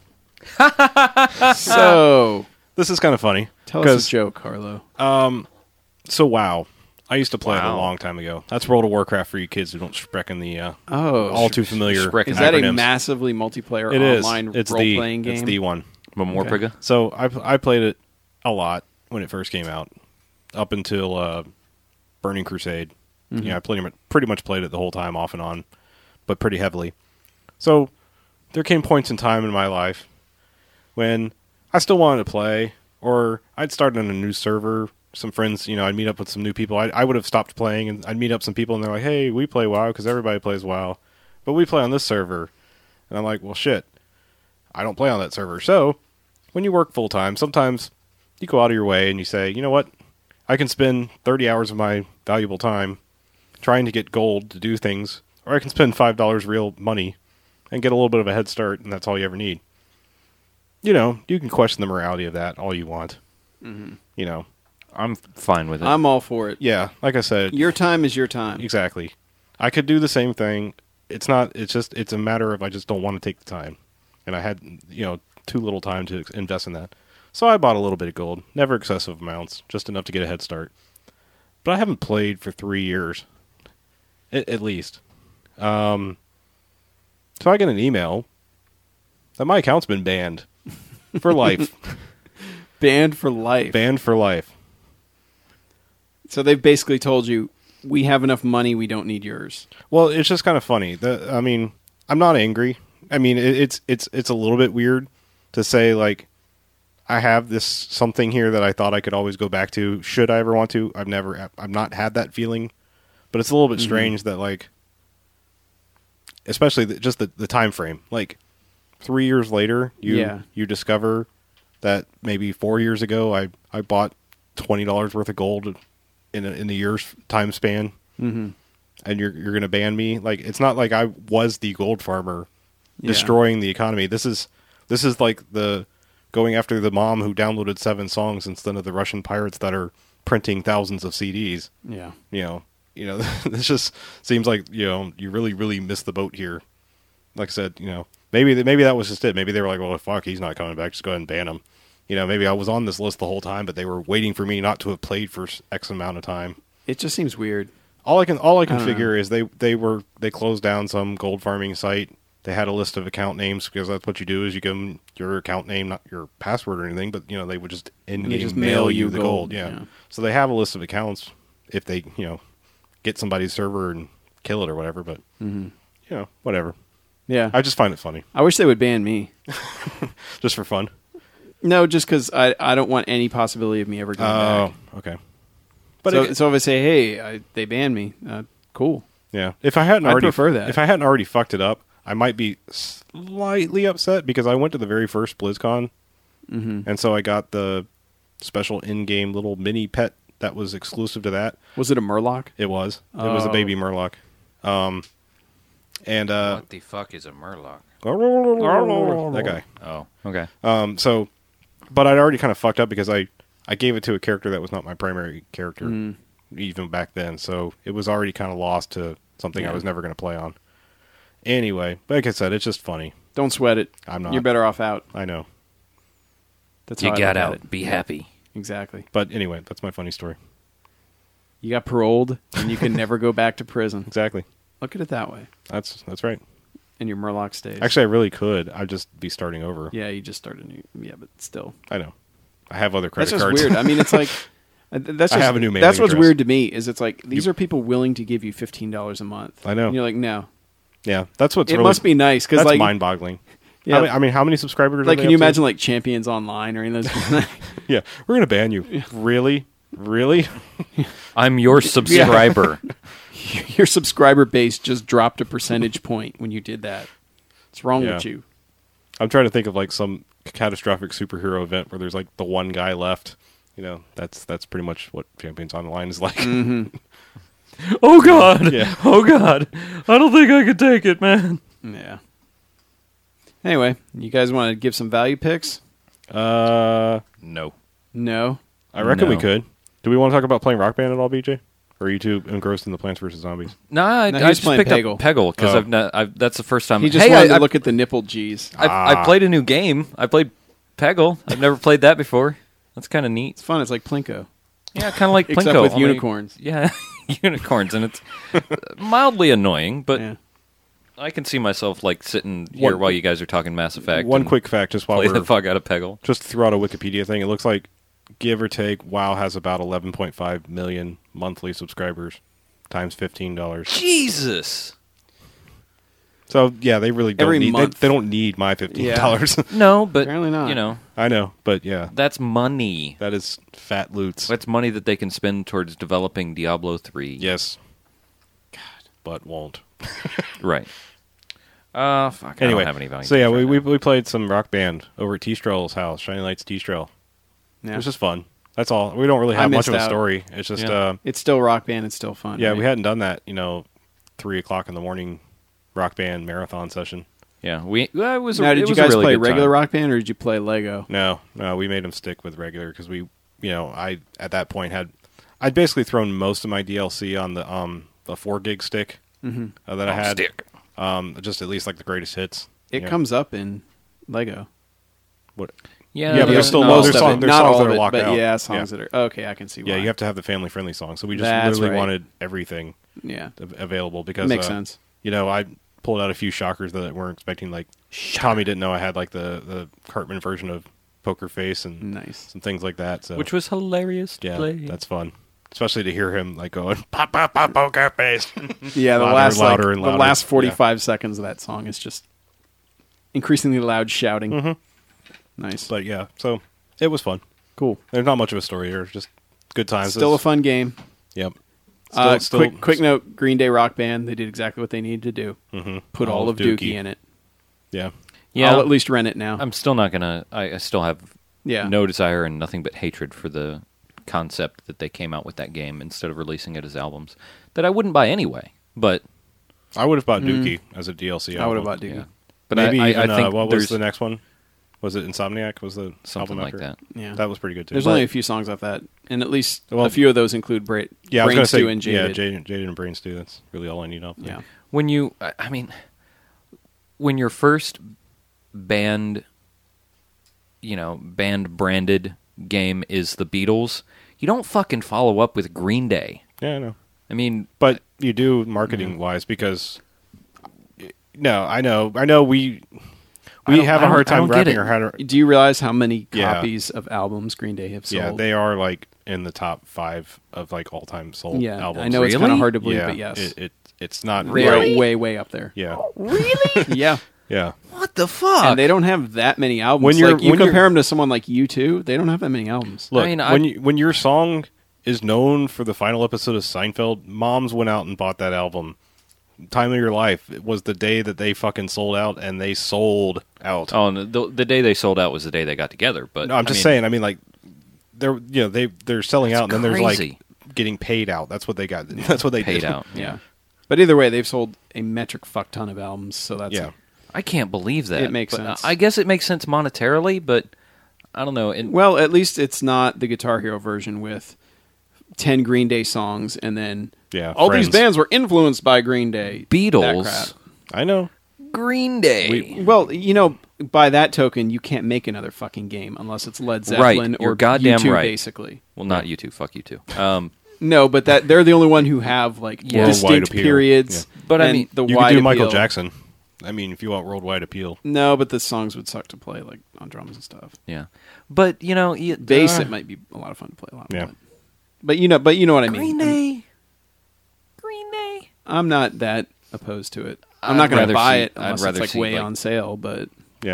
So, this is kind of funny. tell us a joke, Harlow. So WoW, I used to play it a Wow. long time ago. That's World of Warcraft for you kids who don't sprechen the all too familiar. Sprechen. Is that a acronyms. massively multiplayer It is. online It's role-playing game? It's the one. Memorpiga? So I played it a lot when it first came out, up until Burning Crusade. Mm-hmm. I pretty much played it the whole time, off and on, but pretty heavily. So there came points in time in my life when I still wanted to play, or I'd start on a new server. Some friends, I'd meet up with some new people. I would have stopped playing, and I'd meet up some people, and they're like, "Hey, we play WoW because everybody plays WoW, but we play on this server." And I'm like, "Well, shit, I don't play on that server." So when you work full time, sometimes you go out of your way and you say, "You know what? I can spend 30 hours of my valuable time trying to get gold to do things, or I can spend $5 real money and get a little bit of a head start, and that's all you ever need." You can question the morality of that all you want. Mm-hmm. I'm fine with it. I'm all for it. Yeah, like I said, Your time is your time. exactly. I could do the same thing. It's a matter of I just don't want to take the time. And I had, too little time to invest in that. So I bought a little bit of gold, never excessive amounts, just enough to get a head start. But I haven't played for 3 years, at least. So I get an email that my account's been banned for life. Banned for life. Banned for life. So they've basically told you, we have enough money, we don't need yours. Well, it's just kind of funny. I'm not angry. I mean, it's a little bit weird to say, like, I have this something here that I thought I could always go back to should I ever want to. I've not had that feeling, but it's a little bit strange that, like, especially just the time frame. Like 3 years later, you discover that maybe 4 years ago I bought $20 worth of gold in the year's time span, and you're going to ban me. Like, it's not like I was the gold farmer destroying the economy. This is like the going after the mom who downloaded 7 songs instead of the Russian pirates that are printing thousands of CDs. Yeah. This just seems like you really, really missed the boat here. Like I said, maybe that was just it. Maybe they were like, well, fuck, he's not coming back. Just go ahead and ban him. Maybe I was on this list the whole time, but they were waiting for me not to have played for X amount of time. It just seems weird. All I can don't figure is they closed down some gold farming site. They had a list of account names because that's what you do is you give them your account name, not your password or anything, but they would just in-game mail you the gold. Yeah. So they have a list of accounts if they get somebody's server and kill it or whatever. But whatever. Yeah. I just find it funny, I wish they would ban me. just for fun. No, just because I don't want any possibility of me ever going back. Oh, okay. But So if I say, hey, they banned me, cool. yeah, if I hadn't I'd already prefer that. if I hadn't already fucked it up, I might be slightly upset because I went to the very first BlizzCon, and so I got the special in-game little mini pet that was exclusive to that. Was it a Murloc? It was. It was a Oh. baby Murloc. And what the fuck is a Murloc? that guy. Oh, okay. But I'd already kind of fucked up because I gave it to a character that was not my primary character, even back then. So it was already kind of lost to something I was never going to play on. Anyway, like I said, it's just funny. Don't sweat it. I'm not. You're better off out. I know. That's You how I got look at out. it. Be happy. Exactly. But anyway, that's my funny story. You got paroled, and you can never go back to prison. Exactly. Look at it that way. That's right. In your Murloc stage. Actually, I really could. I'd just be starting over. Yeah, you just started new. Yeah, but still. I know. I have other credit That's just cards. weird. I mean, it's like that's I just, have a new mailing that's what's address. weird to me is it's like these are people willing to give you $15 a month. I know. And you're like, no. Yeah, that's what's It really, must be nice because that's like mind-boggling. yeah, I mean, how many subscribers? like are they can you up to? imagine like Champions Online or any of those? Yeah, we're gonna ban you. Really? I'm your subscriber. Your subscriber base just dropped a percentage point when you did that. What's wrong Yeah. with you? I'm trying to think of like some catastrophic superhero event where there's like the one guy left. You know, that's pretty much what Champions Online is like. Oh God! Yeah. Oh God! I don't think I could take it, man. Yeah. Anyway, you guys want to give some value picks? No. No. I reckon we No. could. Do we want to talk about playing Rock Band at all, BJ? Or are you too engrossed in the Plants vs Zombies? No, I No, I he's just playing picked Peggle. up Peggle because Oh. that's the first time. He just hey, wanted I, to look at the nipple G's. I played a new game. I played Peggle. I've never played that before. That's kind of neat. It's fun. It's like Plinko. Yeah, kind of like Except Plinko, with only- unicorns. Yeah, unicorns, and it's mildly annoying, but Yeah. I can see myself like sitting here while you guys are talking Mass Effect. One and quick fact, just while play we're the fuck out of Peggle. just to throw out a Wikipedia thing, it looks like, give or take, WoW has about 11.5 million monthly subscribers times $15. Jesus. So yeah, they really don't Every need. month. They don't need my $15. No, but Apparently not. You know, I know, but yeah, that's money. that is fat loots. That's money that they can spend towards developing Diablo 3. Yes. God, but won't. Right. Fuck. Anyway, I don't have any value. so yeah, right we now. we played some Rock Band over at T-Strell's house, Shining Lights T-Strell. Yeah. It was just fun. That's all. We don't really I have much missed of a out. story. It's just, Yeah. It's still Rock Band. It's still fun. yeah, right? we hadn't done that, 3:00 in the morning Rock Band marathon session. Yeah, it was. Now, it did you was a guys really play good regular time. Rock Band or did you play Lego? No, we made them stick with regular because I at that point I'd basically thrown most of my DLC on the 4 gig stick that I had. Stick. Just at least like the greatest hits. It Yeah. comes up in Lego. What? Yeah, Yeah, but there's still most there's of songs- it. there's Not songs all that of are it, locked but out. yeah, songs that are okay. I can see why. Yeah, you have to have the family friendly songs. So we just That's literally right. wanted everything Yeah, available because makes sense. I pulled out a few shockers that weren't expecting. Like Tommy didn't know I had like the Cartman version of Poker Face and Nice. some things like that. So which was hilarious. To yeah, play. that's fun. Especially to hear him like going pop pop pop Poker Face. Yeah, the Louder last and louder and the louder. last 45 seconds of that song is just increasingly loud shouting. Mm-hmm. Nice, But yeah, so it was fun. cool. There's not much of a story here. Just good times. Still a fun game. Yep. Quick note: Green Day Rock Band. They did exactly what they needed to do. Mm-hmm. Put all of Dookie in it. Yeah. Yeah, I'll at least rent it now. I'm still not gonna. I still have Yeah. no desire and nothing but hatred for the concept that they came out with that game instead of releasing it as albums that I wouldn't buy anyway. But I would have bought Dookie as a DLC. I would have album. bought Dookie. yeah, but Maybe I even, think what there's was the next one? Was it Insomniac? Was the something album like after? that. Yeah. That was pretty good too. There's But- only a few songs off that, and at least Well, a few of those include yeah, I was Brain gonna Stew say and Jaded. Jaded and Brain Stew. That's really all I need off there. Yeah. When you, I mean, when your first band, band branded game is the Beatles, you don't fucking follow up with Green Day. Yeah, I know. I mean, But you do marketing wise because no, I know we have a hard I don't time get wrapping it. our head around. Do you realize how many Yeah. copies of albums Green Day have sold? Yeah, they are like in the top 5 of like all time sold Yeah, albums. I know it's kind Really? of hard to believe, yeah, but yes, it's not they right. are way, way up there. Yeah, Yeah, yeah. what the fuck? and they don't have that many albums. When you're- like, you when you're- compare them to someone like U2, they don't have that many albums. Look, I mean, when your song is known for the final episode of Seinfeld, moms went out and bought that album. Time of Your Life, it was the day that they fucking sold out, and they sold out. Oh, and the day they sold out was the day they got together. But No, I'm just saying. I mean, like they're selling out, and then there's crazy. like getting paid out. That's what they got. That's what they paid did. out. Yeah, but either way, they've sold a metric fuck ton of albums. So that's Yeah. I can't believe that. It makes But sense. I guess it makes sense monetarily, but I don't know. And well, at least it's not the Guitar Hero version with 10 Green Day songs, and then Yeah, all Friends. these bands were influenced by Green Day. That Beatles, crap. I know. Green Day. Well, you know, by that token, you can't make another fucking game unless it's Led Zeppelin You're or goddamn U2, right. basically. Well, not you two. Fuck you two. No, but that they're the only one who have like Yeah. distinct Worldwide appeal. periods. Yeah. But I and mean, the You wide could do Michael appeal. Jackson. I mean, if you want worldwide appeal. No, but the songs would suck to play like on drums and stuff. yeah. But you know, Bass, it might be a lot of fun to play a lot. Yeah. But you know what I mean. Green Day. Green Day. I'm not that opposed to it. I'm I'd not going rather to buy see- it I'd unless rather it's like see, way like- on sale. But Yeah.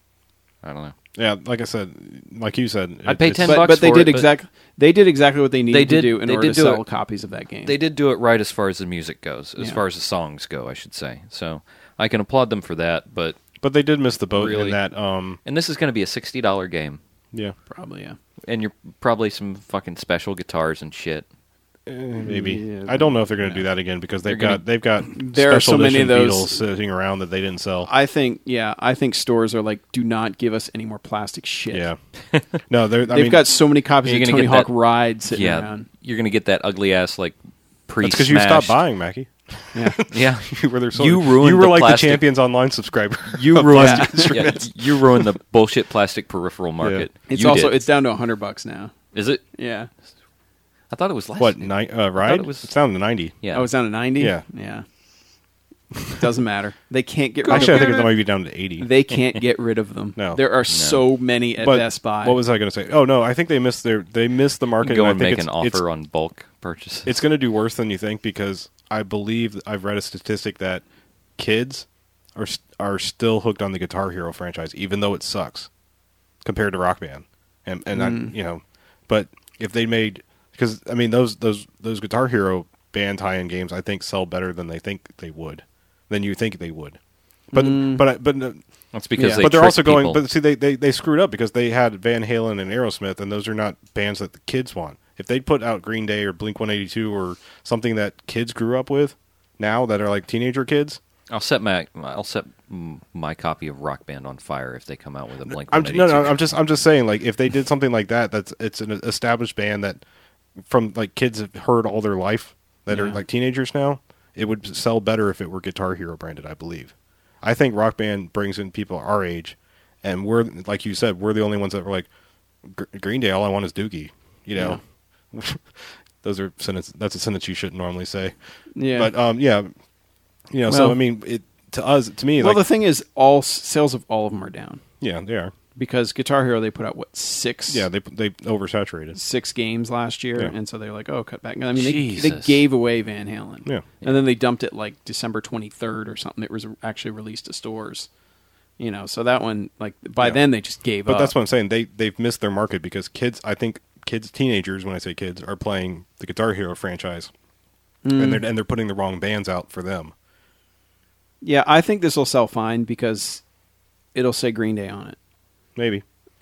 I don't know. Yeah, like I said, like you said. I'd pay it's- $10 but they for did it, but- they did exactly what they needed They did- to do in they order did to do sell it. copies of that game. They did do it right as far as the music goes, as Yeah. far as the songs go, I should say. So I can applaud them for that. But But they did miss the boat Really? in that. and this is going to be a $60 game, Yeah, Probably, yeah. and you're probably some fucking special guitars and shit. maybe. Yeah, I don't know if they're going to yeah. do that again because They're they've got There are special so many of edition those- Beatles sitting around that they didn't sell. I think stores are like, do not give us any more plastic shit. Yeah, no, I They've mean, got so many copies You're of gonna Tony get Hawk that- Ride sitting Yeah, around. you're going to get that ugly ass like pre. that's because you stopped buying, Mackie. Yeah. Yeah, You were there. You ruined You were the like plastic- the Champions Online subscriber. you of ruined. plastic instruments. You ruined the bullshit plastic peripheral market. It's You also did. it's down to $100 now. Is it? Yeah. I thought it was less. What ride? it was- It's down to 90. Yeah. Oh, it's down to 90? Yeah. Yeah. Doesn't matter. They can't get rid Actually, I of think them. it might be down to 80. They can't get rid of them. No. There are so many at But Best Buy. what was I going to say? Oh no, I think they missed the market. Go and I and think make an offer on bulk purchases. It's going to do worse than you think because I believe I've read a statistic that kids are still hooked on the Guitar Hero franchise, even though it sucks compared to Rock Band, and but if they made because I mean those Guitar Hero band tie-in games I think sell better than they think they would, than you think they would, but That's because Yeah. they but they're trick also going. people. But see, they screwed up because they had Van Halen and Aerosmith, and those are not bands that the kids want. If they put out Green Day or Blink 182 or something that kids grew up with now that are like teenager kids, I'll set my copy of Rock Band on fire if they come out with a Blink. I'm 182. I'm just saying like if they did something like that, it's an established band that from like kids have heard all their life that are Yeah. like teenagers now. It would sell better if it were Guitar Hero branded, I believe. I think Rock Band brings in people our age, and we're like you said, we're the only ones that were like Green Day. All I want is Dookie. You know, those are that's a sentence you shouldn't normally say. yeah. But so Well- I mean, to me, well, like the thing is, all sales of all of them are down yeah, they are. because Guitar Hero they put out what six Yeah, they oversaturated. 6 games last year, Yeah. and so they're like, oh, cut back. I mean, they Jesus. gave away Van Halen, Yeah. and then they dumped it like December 23rd or something. It was actually released to stores, so that one like by Yeah. then they just gave But up. that's what I'm saying. They've missed their market because kids. I think teenagers. When I say kids, are playing the Guitar Hero franchise, and they're putting the wrong bands out for them. Yeah, I think this will sell fine because it'll say Green Day on it. Maybe.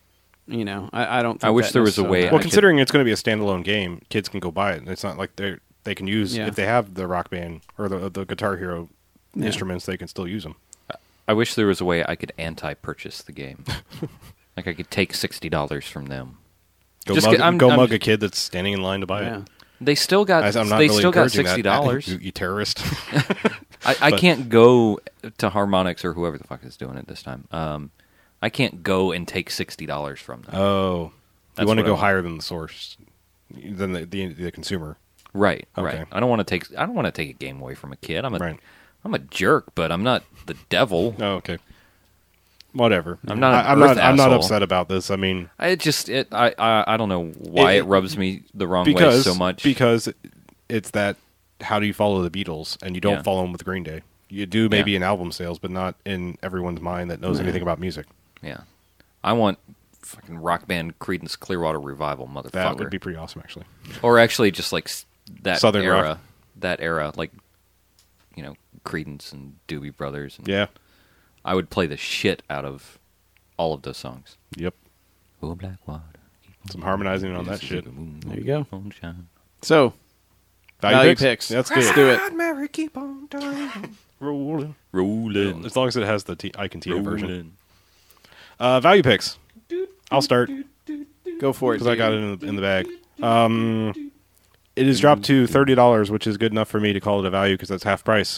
I don't. Think I wish that there was a necessarily way matters. Well, I could- considering it's going to be a standalone game, kids can go buy it. And it's not like they can use Yeah. if they have the Rock Band or the Guitar Hero Yeah. instruments, they can still use them. I wish there was a way I could anti-purchase the game. Like I could take $60 from them. Go Just mug, get- I'm- go I'm- mug a kid that's standing in line to buy Yeah. it. They still got. I'm not they really still got encouraging that, $60. you terrorist. I but- can't go to Harmonix or whoever the fuck is doing it this time. I can't go and take $60 from them. Oh, That's you want to what I go want. higher than the source, than the consumer. Right, Okay. right. I don't want to take a game away from a kid. Right. I'm a jerk, but I'm not the devil. Oh, okay. Whatever. I'm not an I'm earth not asshole. upset about this. I mean, I don't know why it rubs me the wrong way because so much. because it's that. How do you follow the Beatles? And you don't Yeah. follow them with Green Day. You do maybe Yeah. in album sales, but not in everyone's mind that knows anything about music. Yeah, I want fucking Rock Band Creedence Clearwater Revival, motherfucker. That would be pretty awesome, actually. Or actually, just like that Southern era, rock. that era, like Creedence and Doobie Brothers. And Yeah. I would play the shit out of all of those songs. Yep. Oh, black water. Some harmonizing on that shit. There you go. Sunshine. So value picks. That's Let's good. do it. Mary, keep on dying. Rolling. Rolling. As long as it has the Ike and Tina version. Value picks. I'll start Go for it. because I dude. got it in the bag. It has dropped to $30, which is good enough for me to call it a value because that's half price.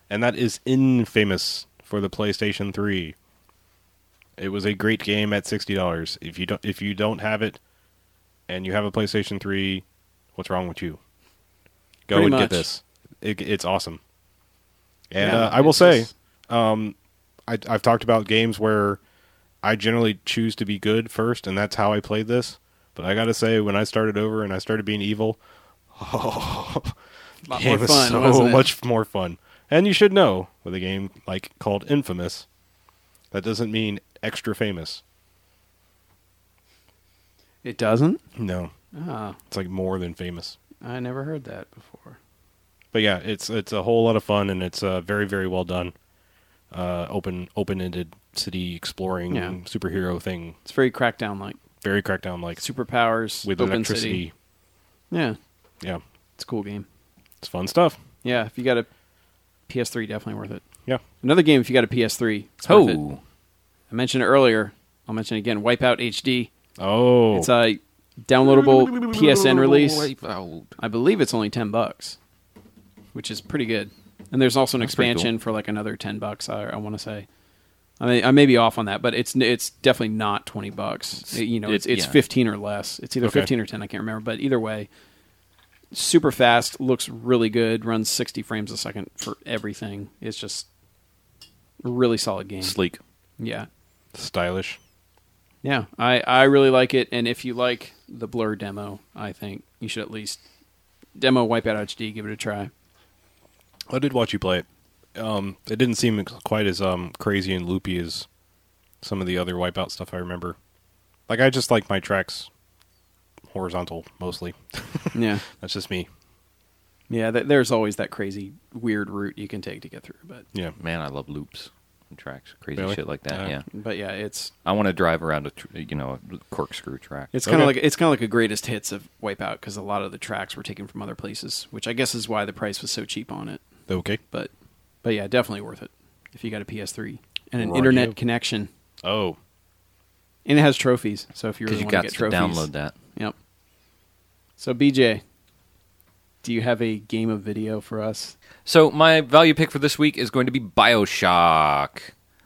and that is Infamous for the PlayStation 3. It was a great game at $60. If you don't have it, and you have a PlayStation 3, what's wrong with you? Go Pretty and much. get this. It's awesome. And Yeah, I will it's say, just- I've talked about games where I generally choose to be good first, and that's how I played this. But I got to say, when I started over and I started being evil, a lot more game was fun, so wasn't it? much more fun. And you should know, with a game called Infamous, that doesn't mean extra famous. It doesn't? No, Oh, it's like more than famous. I never heard that before. But yeah, it's a whole lot of fun, and it's very, very well done. Open-ended city exploring Yeah. superhero thing. It's very Crackdown-like. Very Crackdown like Superpowers, with open electricity. city. Yeah, Yeah, it's a cool game. it's fun stuff. Yeah, if you got a PS3, definitely worth it. Yeah. Another game, if you got a PS3, it's worth it. Oh, I mentioned it earlier. I'll mention it again. Wipeout HD. Oh, It's a downloadable PSN release. Wipeout. I believe it's only $10, which is pretty good. And there's also an That's pretty expansion for like another $10. I want to say. I may be off on that, but it's definitely not $20. It's yeah. 15 or less. It's either Okay. 15 or 10. I can't remember, but either way, super fast, looks really good, runs 60 frames a second for everything. It's just a really solid game. Sleek. Yeah. stylish. Yeah, I really like it, and if you like the Blur demo, I think you should at least demo Wipeout HD, give it a try. I did watch you play it. It didn't seem quite as crazy and loopy as some of the other Wipeout stuff I remember. Like, I just like my tracks horizontal, mostly. Yeah, That's just me. yeah. There's always that crazy, weird route you can take to get through, but Yeah. Man, I love loops and tracks. Crazy Really? shit like that. Yeah. Yeah. it's I want to drive around a corkscrew track. kind of Okay. like a greatest hits of Wipeout because a lot of the tracks were taken from other places, which I guess is why the price was so cheap on it. Okay. But yeah, definitely worth it if you got a PS3 and an Right. internet connection, Oh. and it has trophies. So if you Because really you want got to to get trophies, download that. Yep. So, BJ, do you have a game of video for us? So my value pick for this week is going to be BioShock.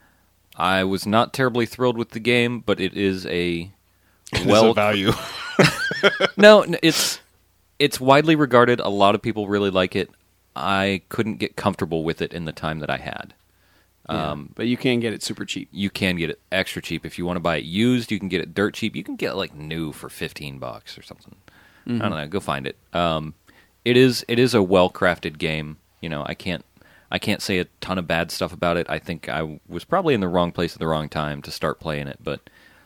I was not terribly thrilled with the game, but it is a Well, value. No, it's widely regarded. A lot of people really like it. I couldn't get comfortable with it in the time that I had. But you can get it super cheap. You can get it extra cheap if you want to buy it used. You can get it dirt cheap. You can get it like new for $15 or something. I don't know. Go find it. It is a well crafted game. I can't say a ton of bad stuff about it. I think I was probably in the wrong place at the wrong time to start playing it. But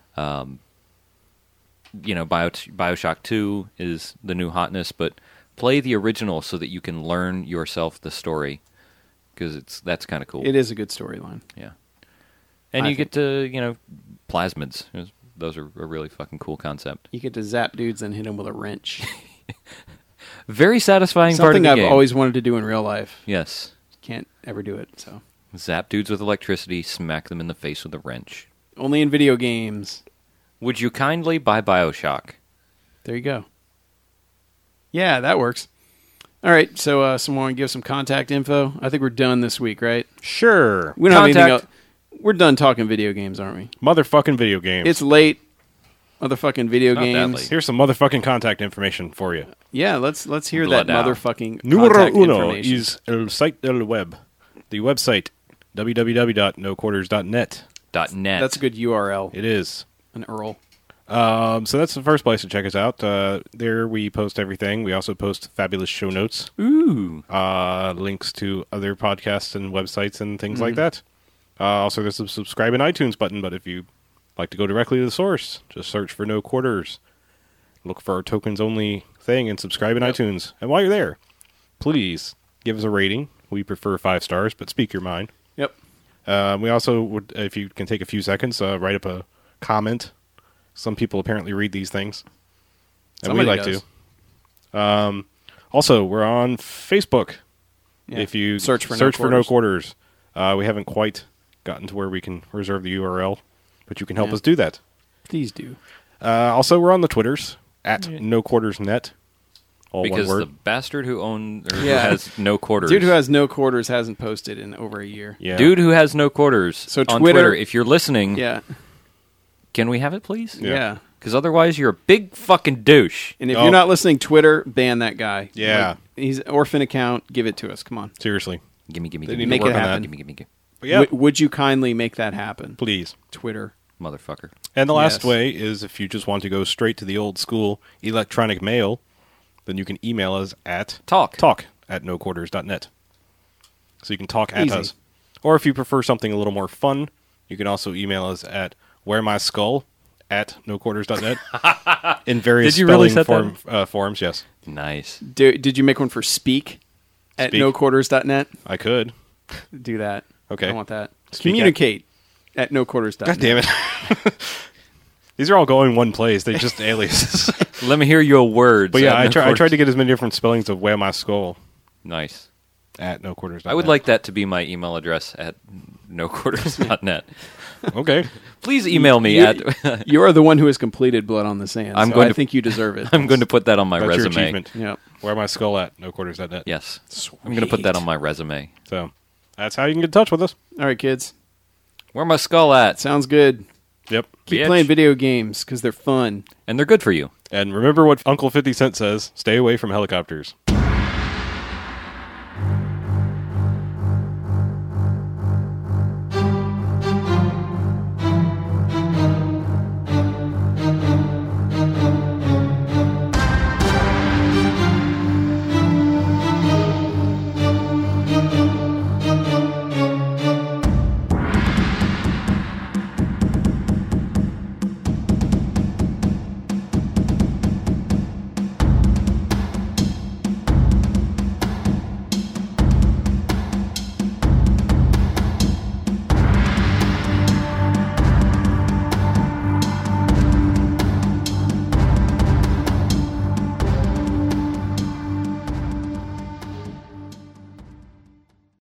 BioShock 2 is the new hotness. But play the original so that you can learn yourself the story, because that's kind of cool. It is a good storyline. Yeah. And I you get to, plasmids. Those are a really fucking cool concept. You get to zap dudes and hit them with a wrench. Very satisfying part of Something the I've game. always wanted to do in real life. Yes. Can't ever do it. So Zap dudes with electricity, smack them in the face with a wrench. only in video games. Would you kindly buy BioShock? There you go. Yeah, that works. All right, so someone give some contact info. I think we're done this week, right? Sure. We don't have anything else. Contact. We're done talking video games, aren't we? Motherfucking video games. It's late. Motherfucking video Not that games. late. Here's some motherfucking contact information for you. Yeah, let's hear Blood that out. motherfucking Numero contact uno information. is el site del web. The website, www.noquarters.net. .net. That's a good URL. It is. An URL. So that's the first place to check us out. There we post everything. We also post fabulous show notes, Ooh. links to other podcasts and websites and things like that. Also, there's a subscribe in iTunes button, but if you like to go directly to the source, just search for No Quarters. Look for our tokens only thing and subscribe in iTunes. And while you're there, please give us a rating. We prefer 5 stars, but speak your mind. Yep. We also would, if you can take a few seconds, write up a comment. Some people apparently read these things, and Somebody we like does. to. Also, we're on Facebook. Yeah. If you search for No Quarters, we haven't quite gotten to where we can reserve the URL, but you can help Yeah. us do that. Please do. Also, we're on the Twitters at NoQuartersNet. All Because one the word. bastard who who Yeah. has no quarters. Dude who has no quarters hasn't posted in over a year. Yeah. Dude who has no quarters. So on Twitter- Twitter, if you're listening, Yeah. can we have it, please? Yeah. Because otherwise, you're a big fucking douche. And if Oh. you're not listening, Twitter, ban that guy. Yeah. Like, he's an orphan account. Give it to us. Come on. Seriously. Gimme. They need Gimme. to Make work it on happen. that. Gimme. But yeah, Would you kindly make that happen? please. Twitter. Motherfucker. And the last Yes. way is if you just want to go straight to the old school electronic mail, then you can email us at Talk. at noquarters.net. So you can talk at Easy. us. Or if you prefer something a little more fun, you can also email us at wearmyskull at noquarters.net in various Did you really spelling set forms, yes. Nice. Did you make one for speak at Speak. noquarters.net? I could. Do that. Okay. I want that. Speak Communicate at noquarters.net. God damn it. These are all going one place. They just aliases. Let me hear your words. But yeah, at I no tried quarters. to get as many different spellings of wear my skull Nice. at noquarters.net. I would like that to be my email address at noquarters.net. Okay. Please email me You- at. You are the one who has completed Blood on the Sand. I'm so going I to- think you deserve it. I'm going to put that on my That's your resume. achievement. Yep. Wear my skull at noquarters.net. Yes. I'm going to put that on my resume. So that's how you can get in touch with us. All right, kids. Where my skull at? Sounds good. Yep. Keep Bitch. playing video games because they're fun. And they're good for you. And remember what Uncle 50 Cent says, stay away from helicopters.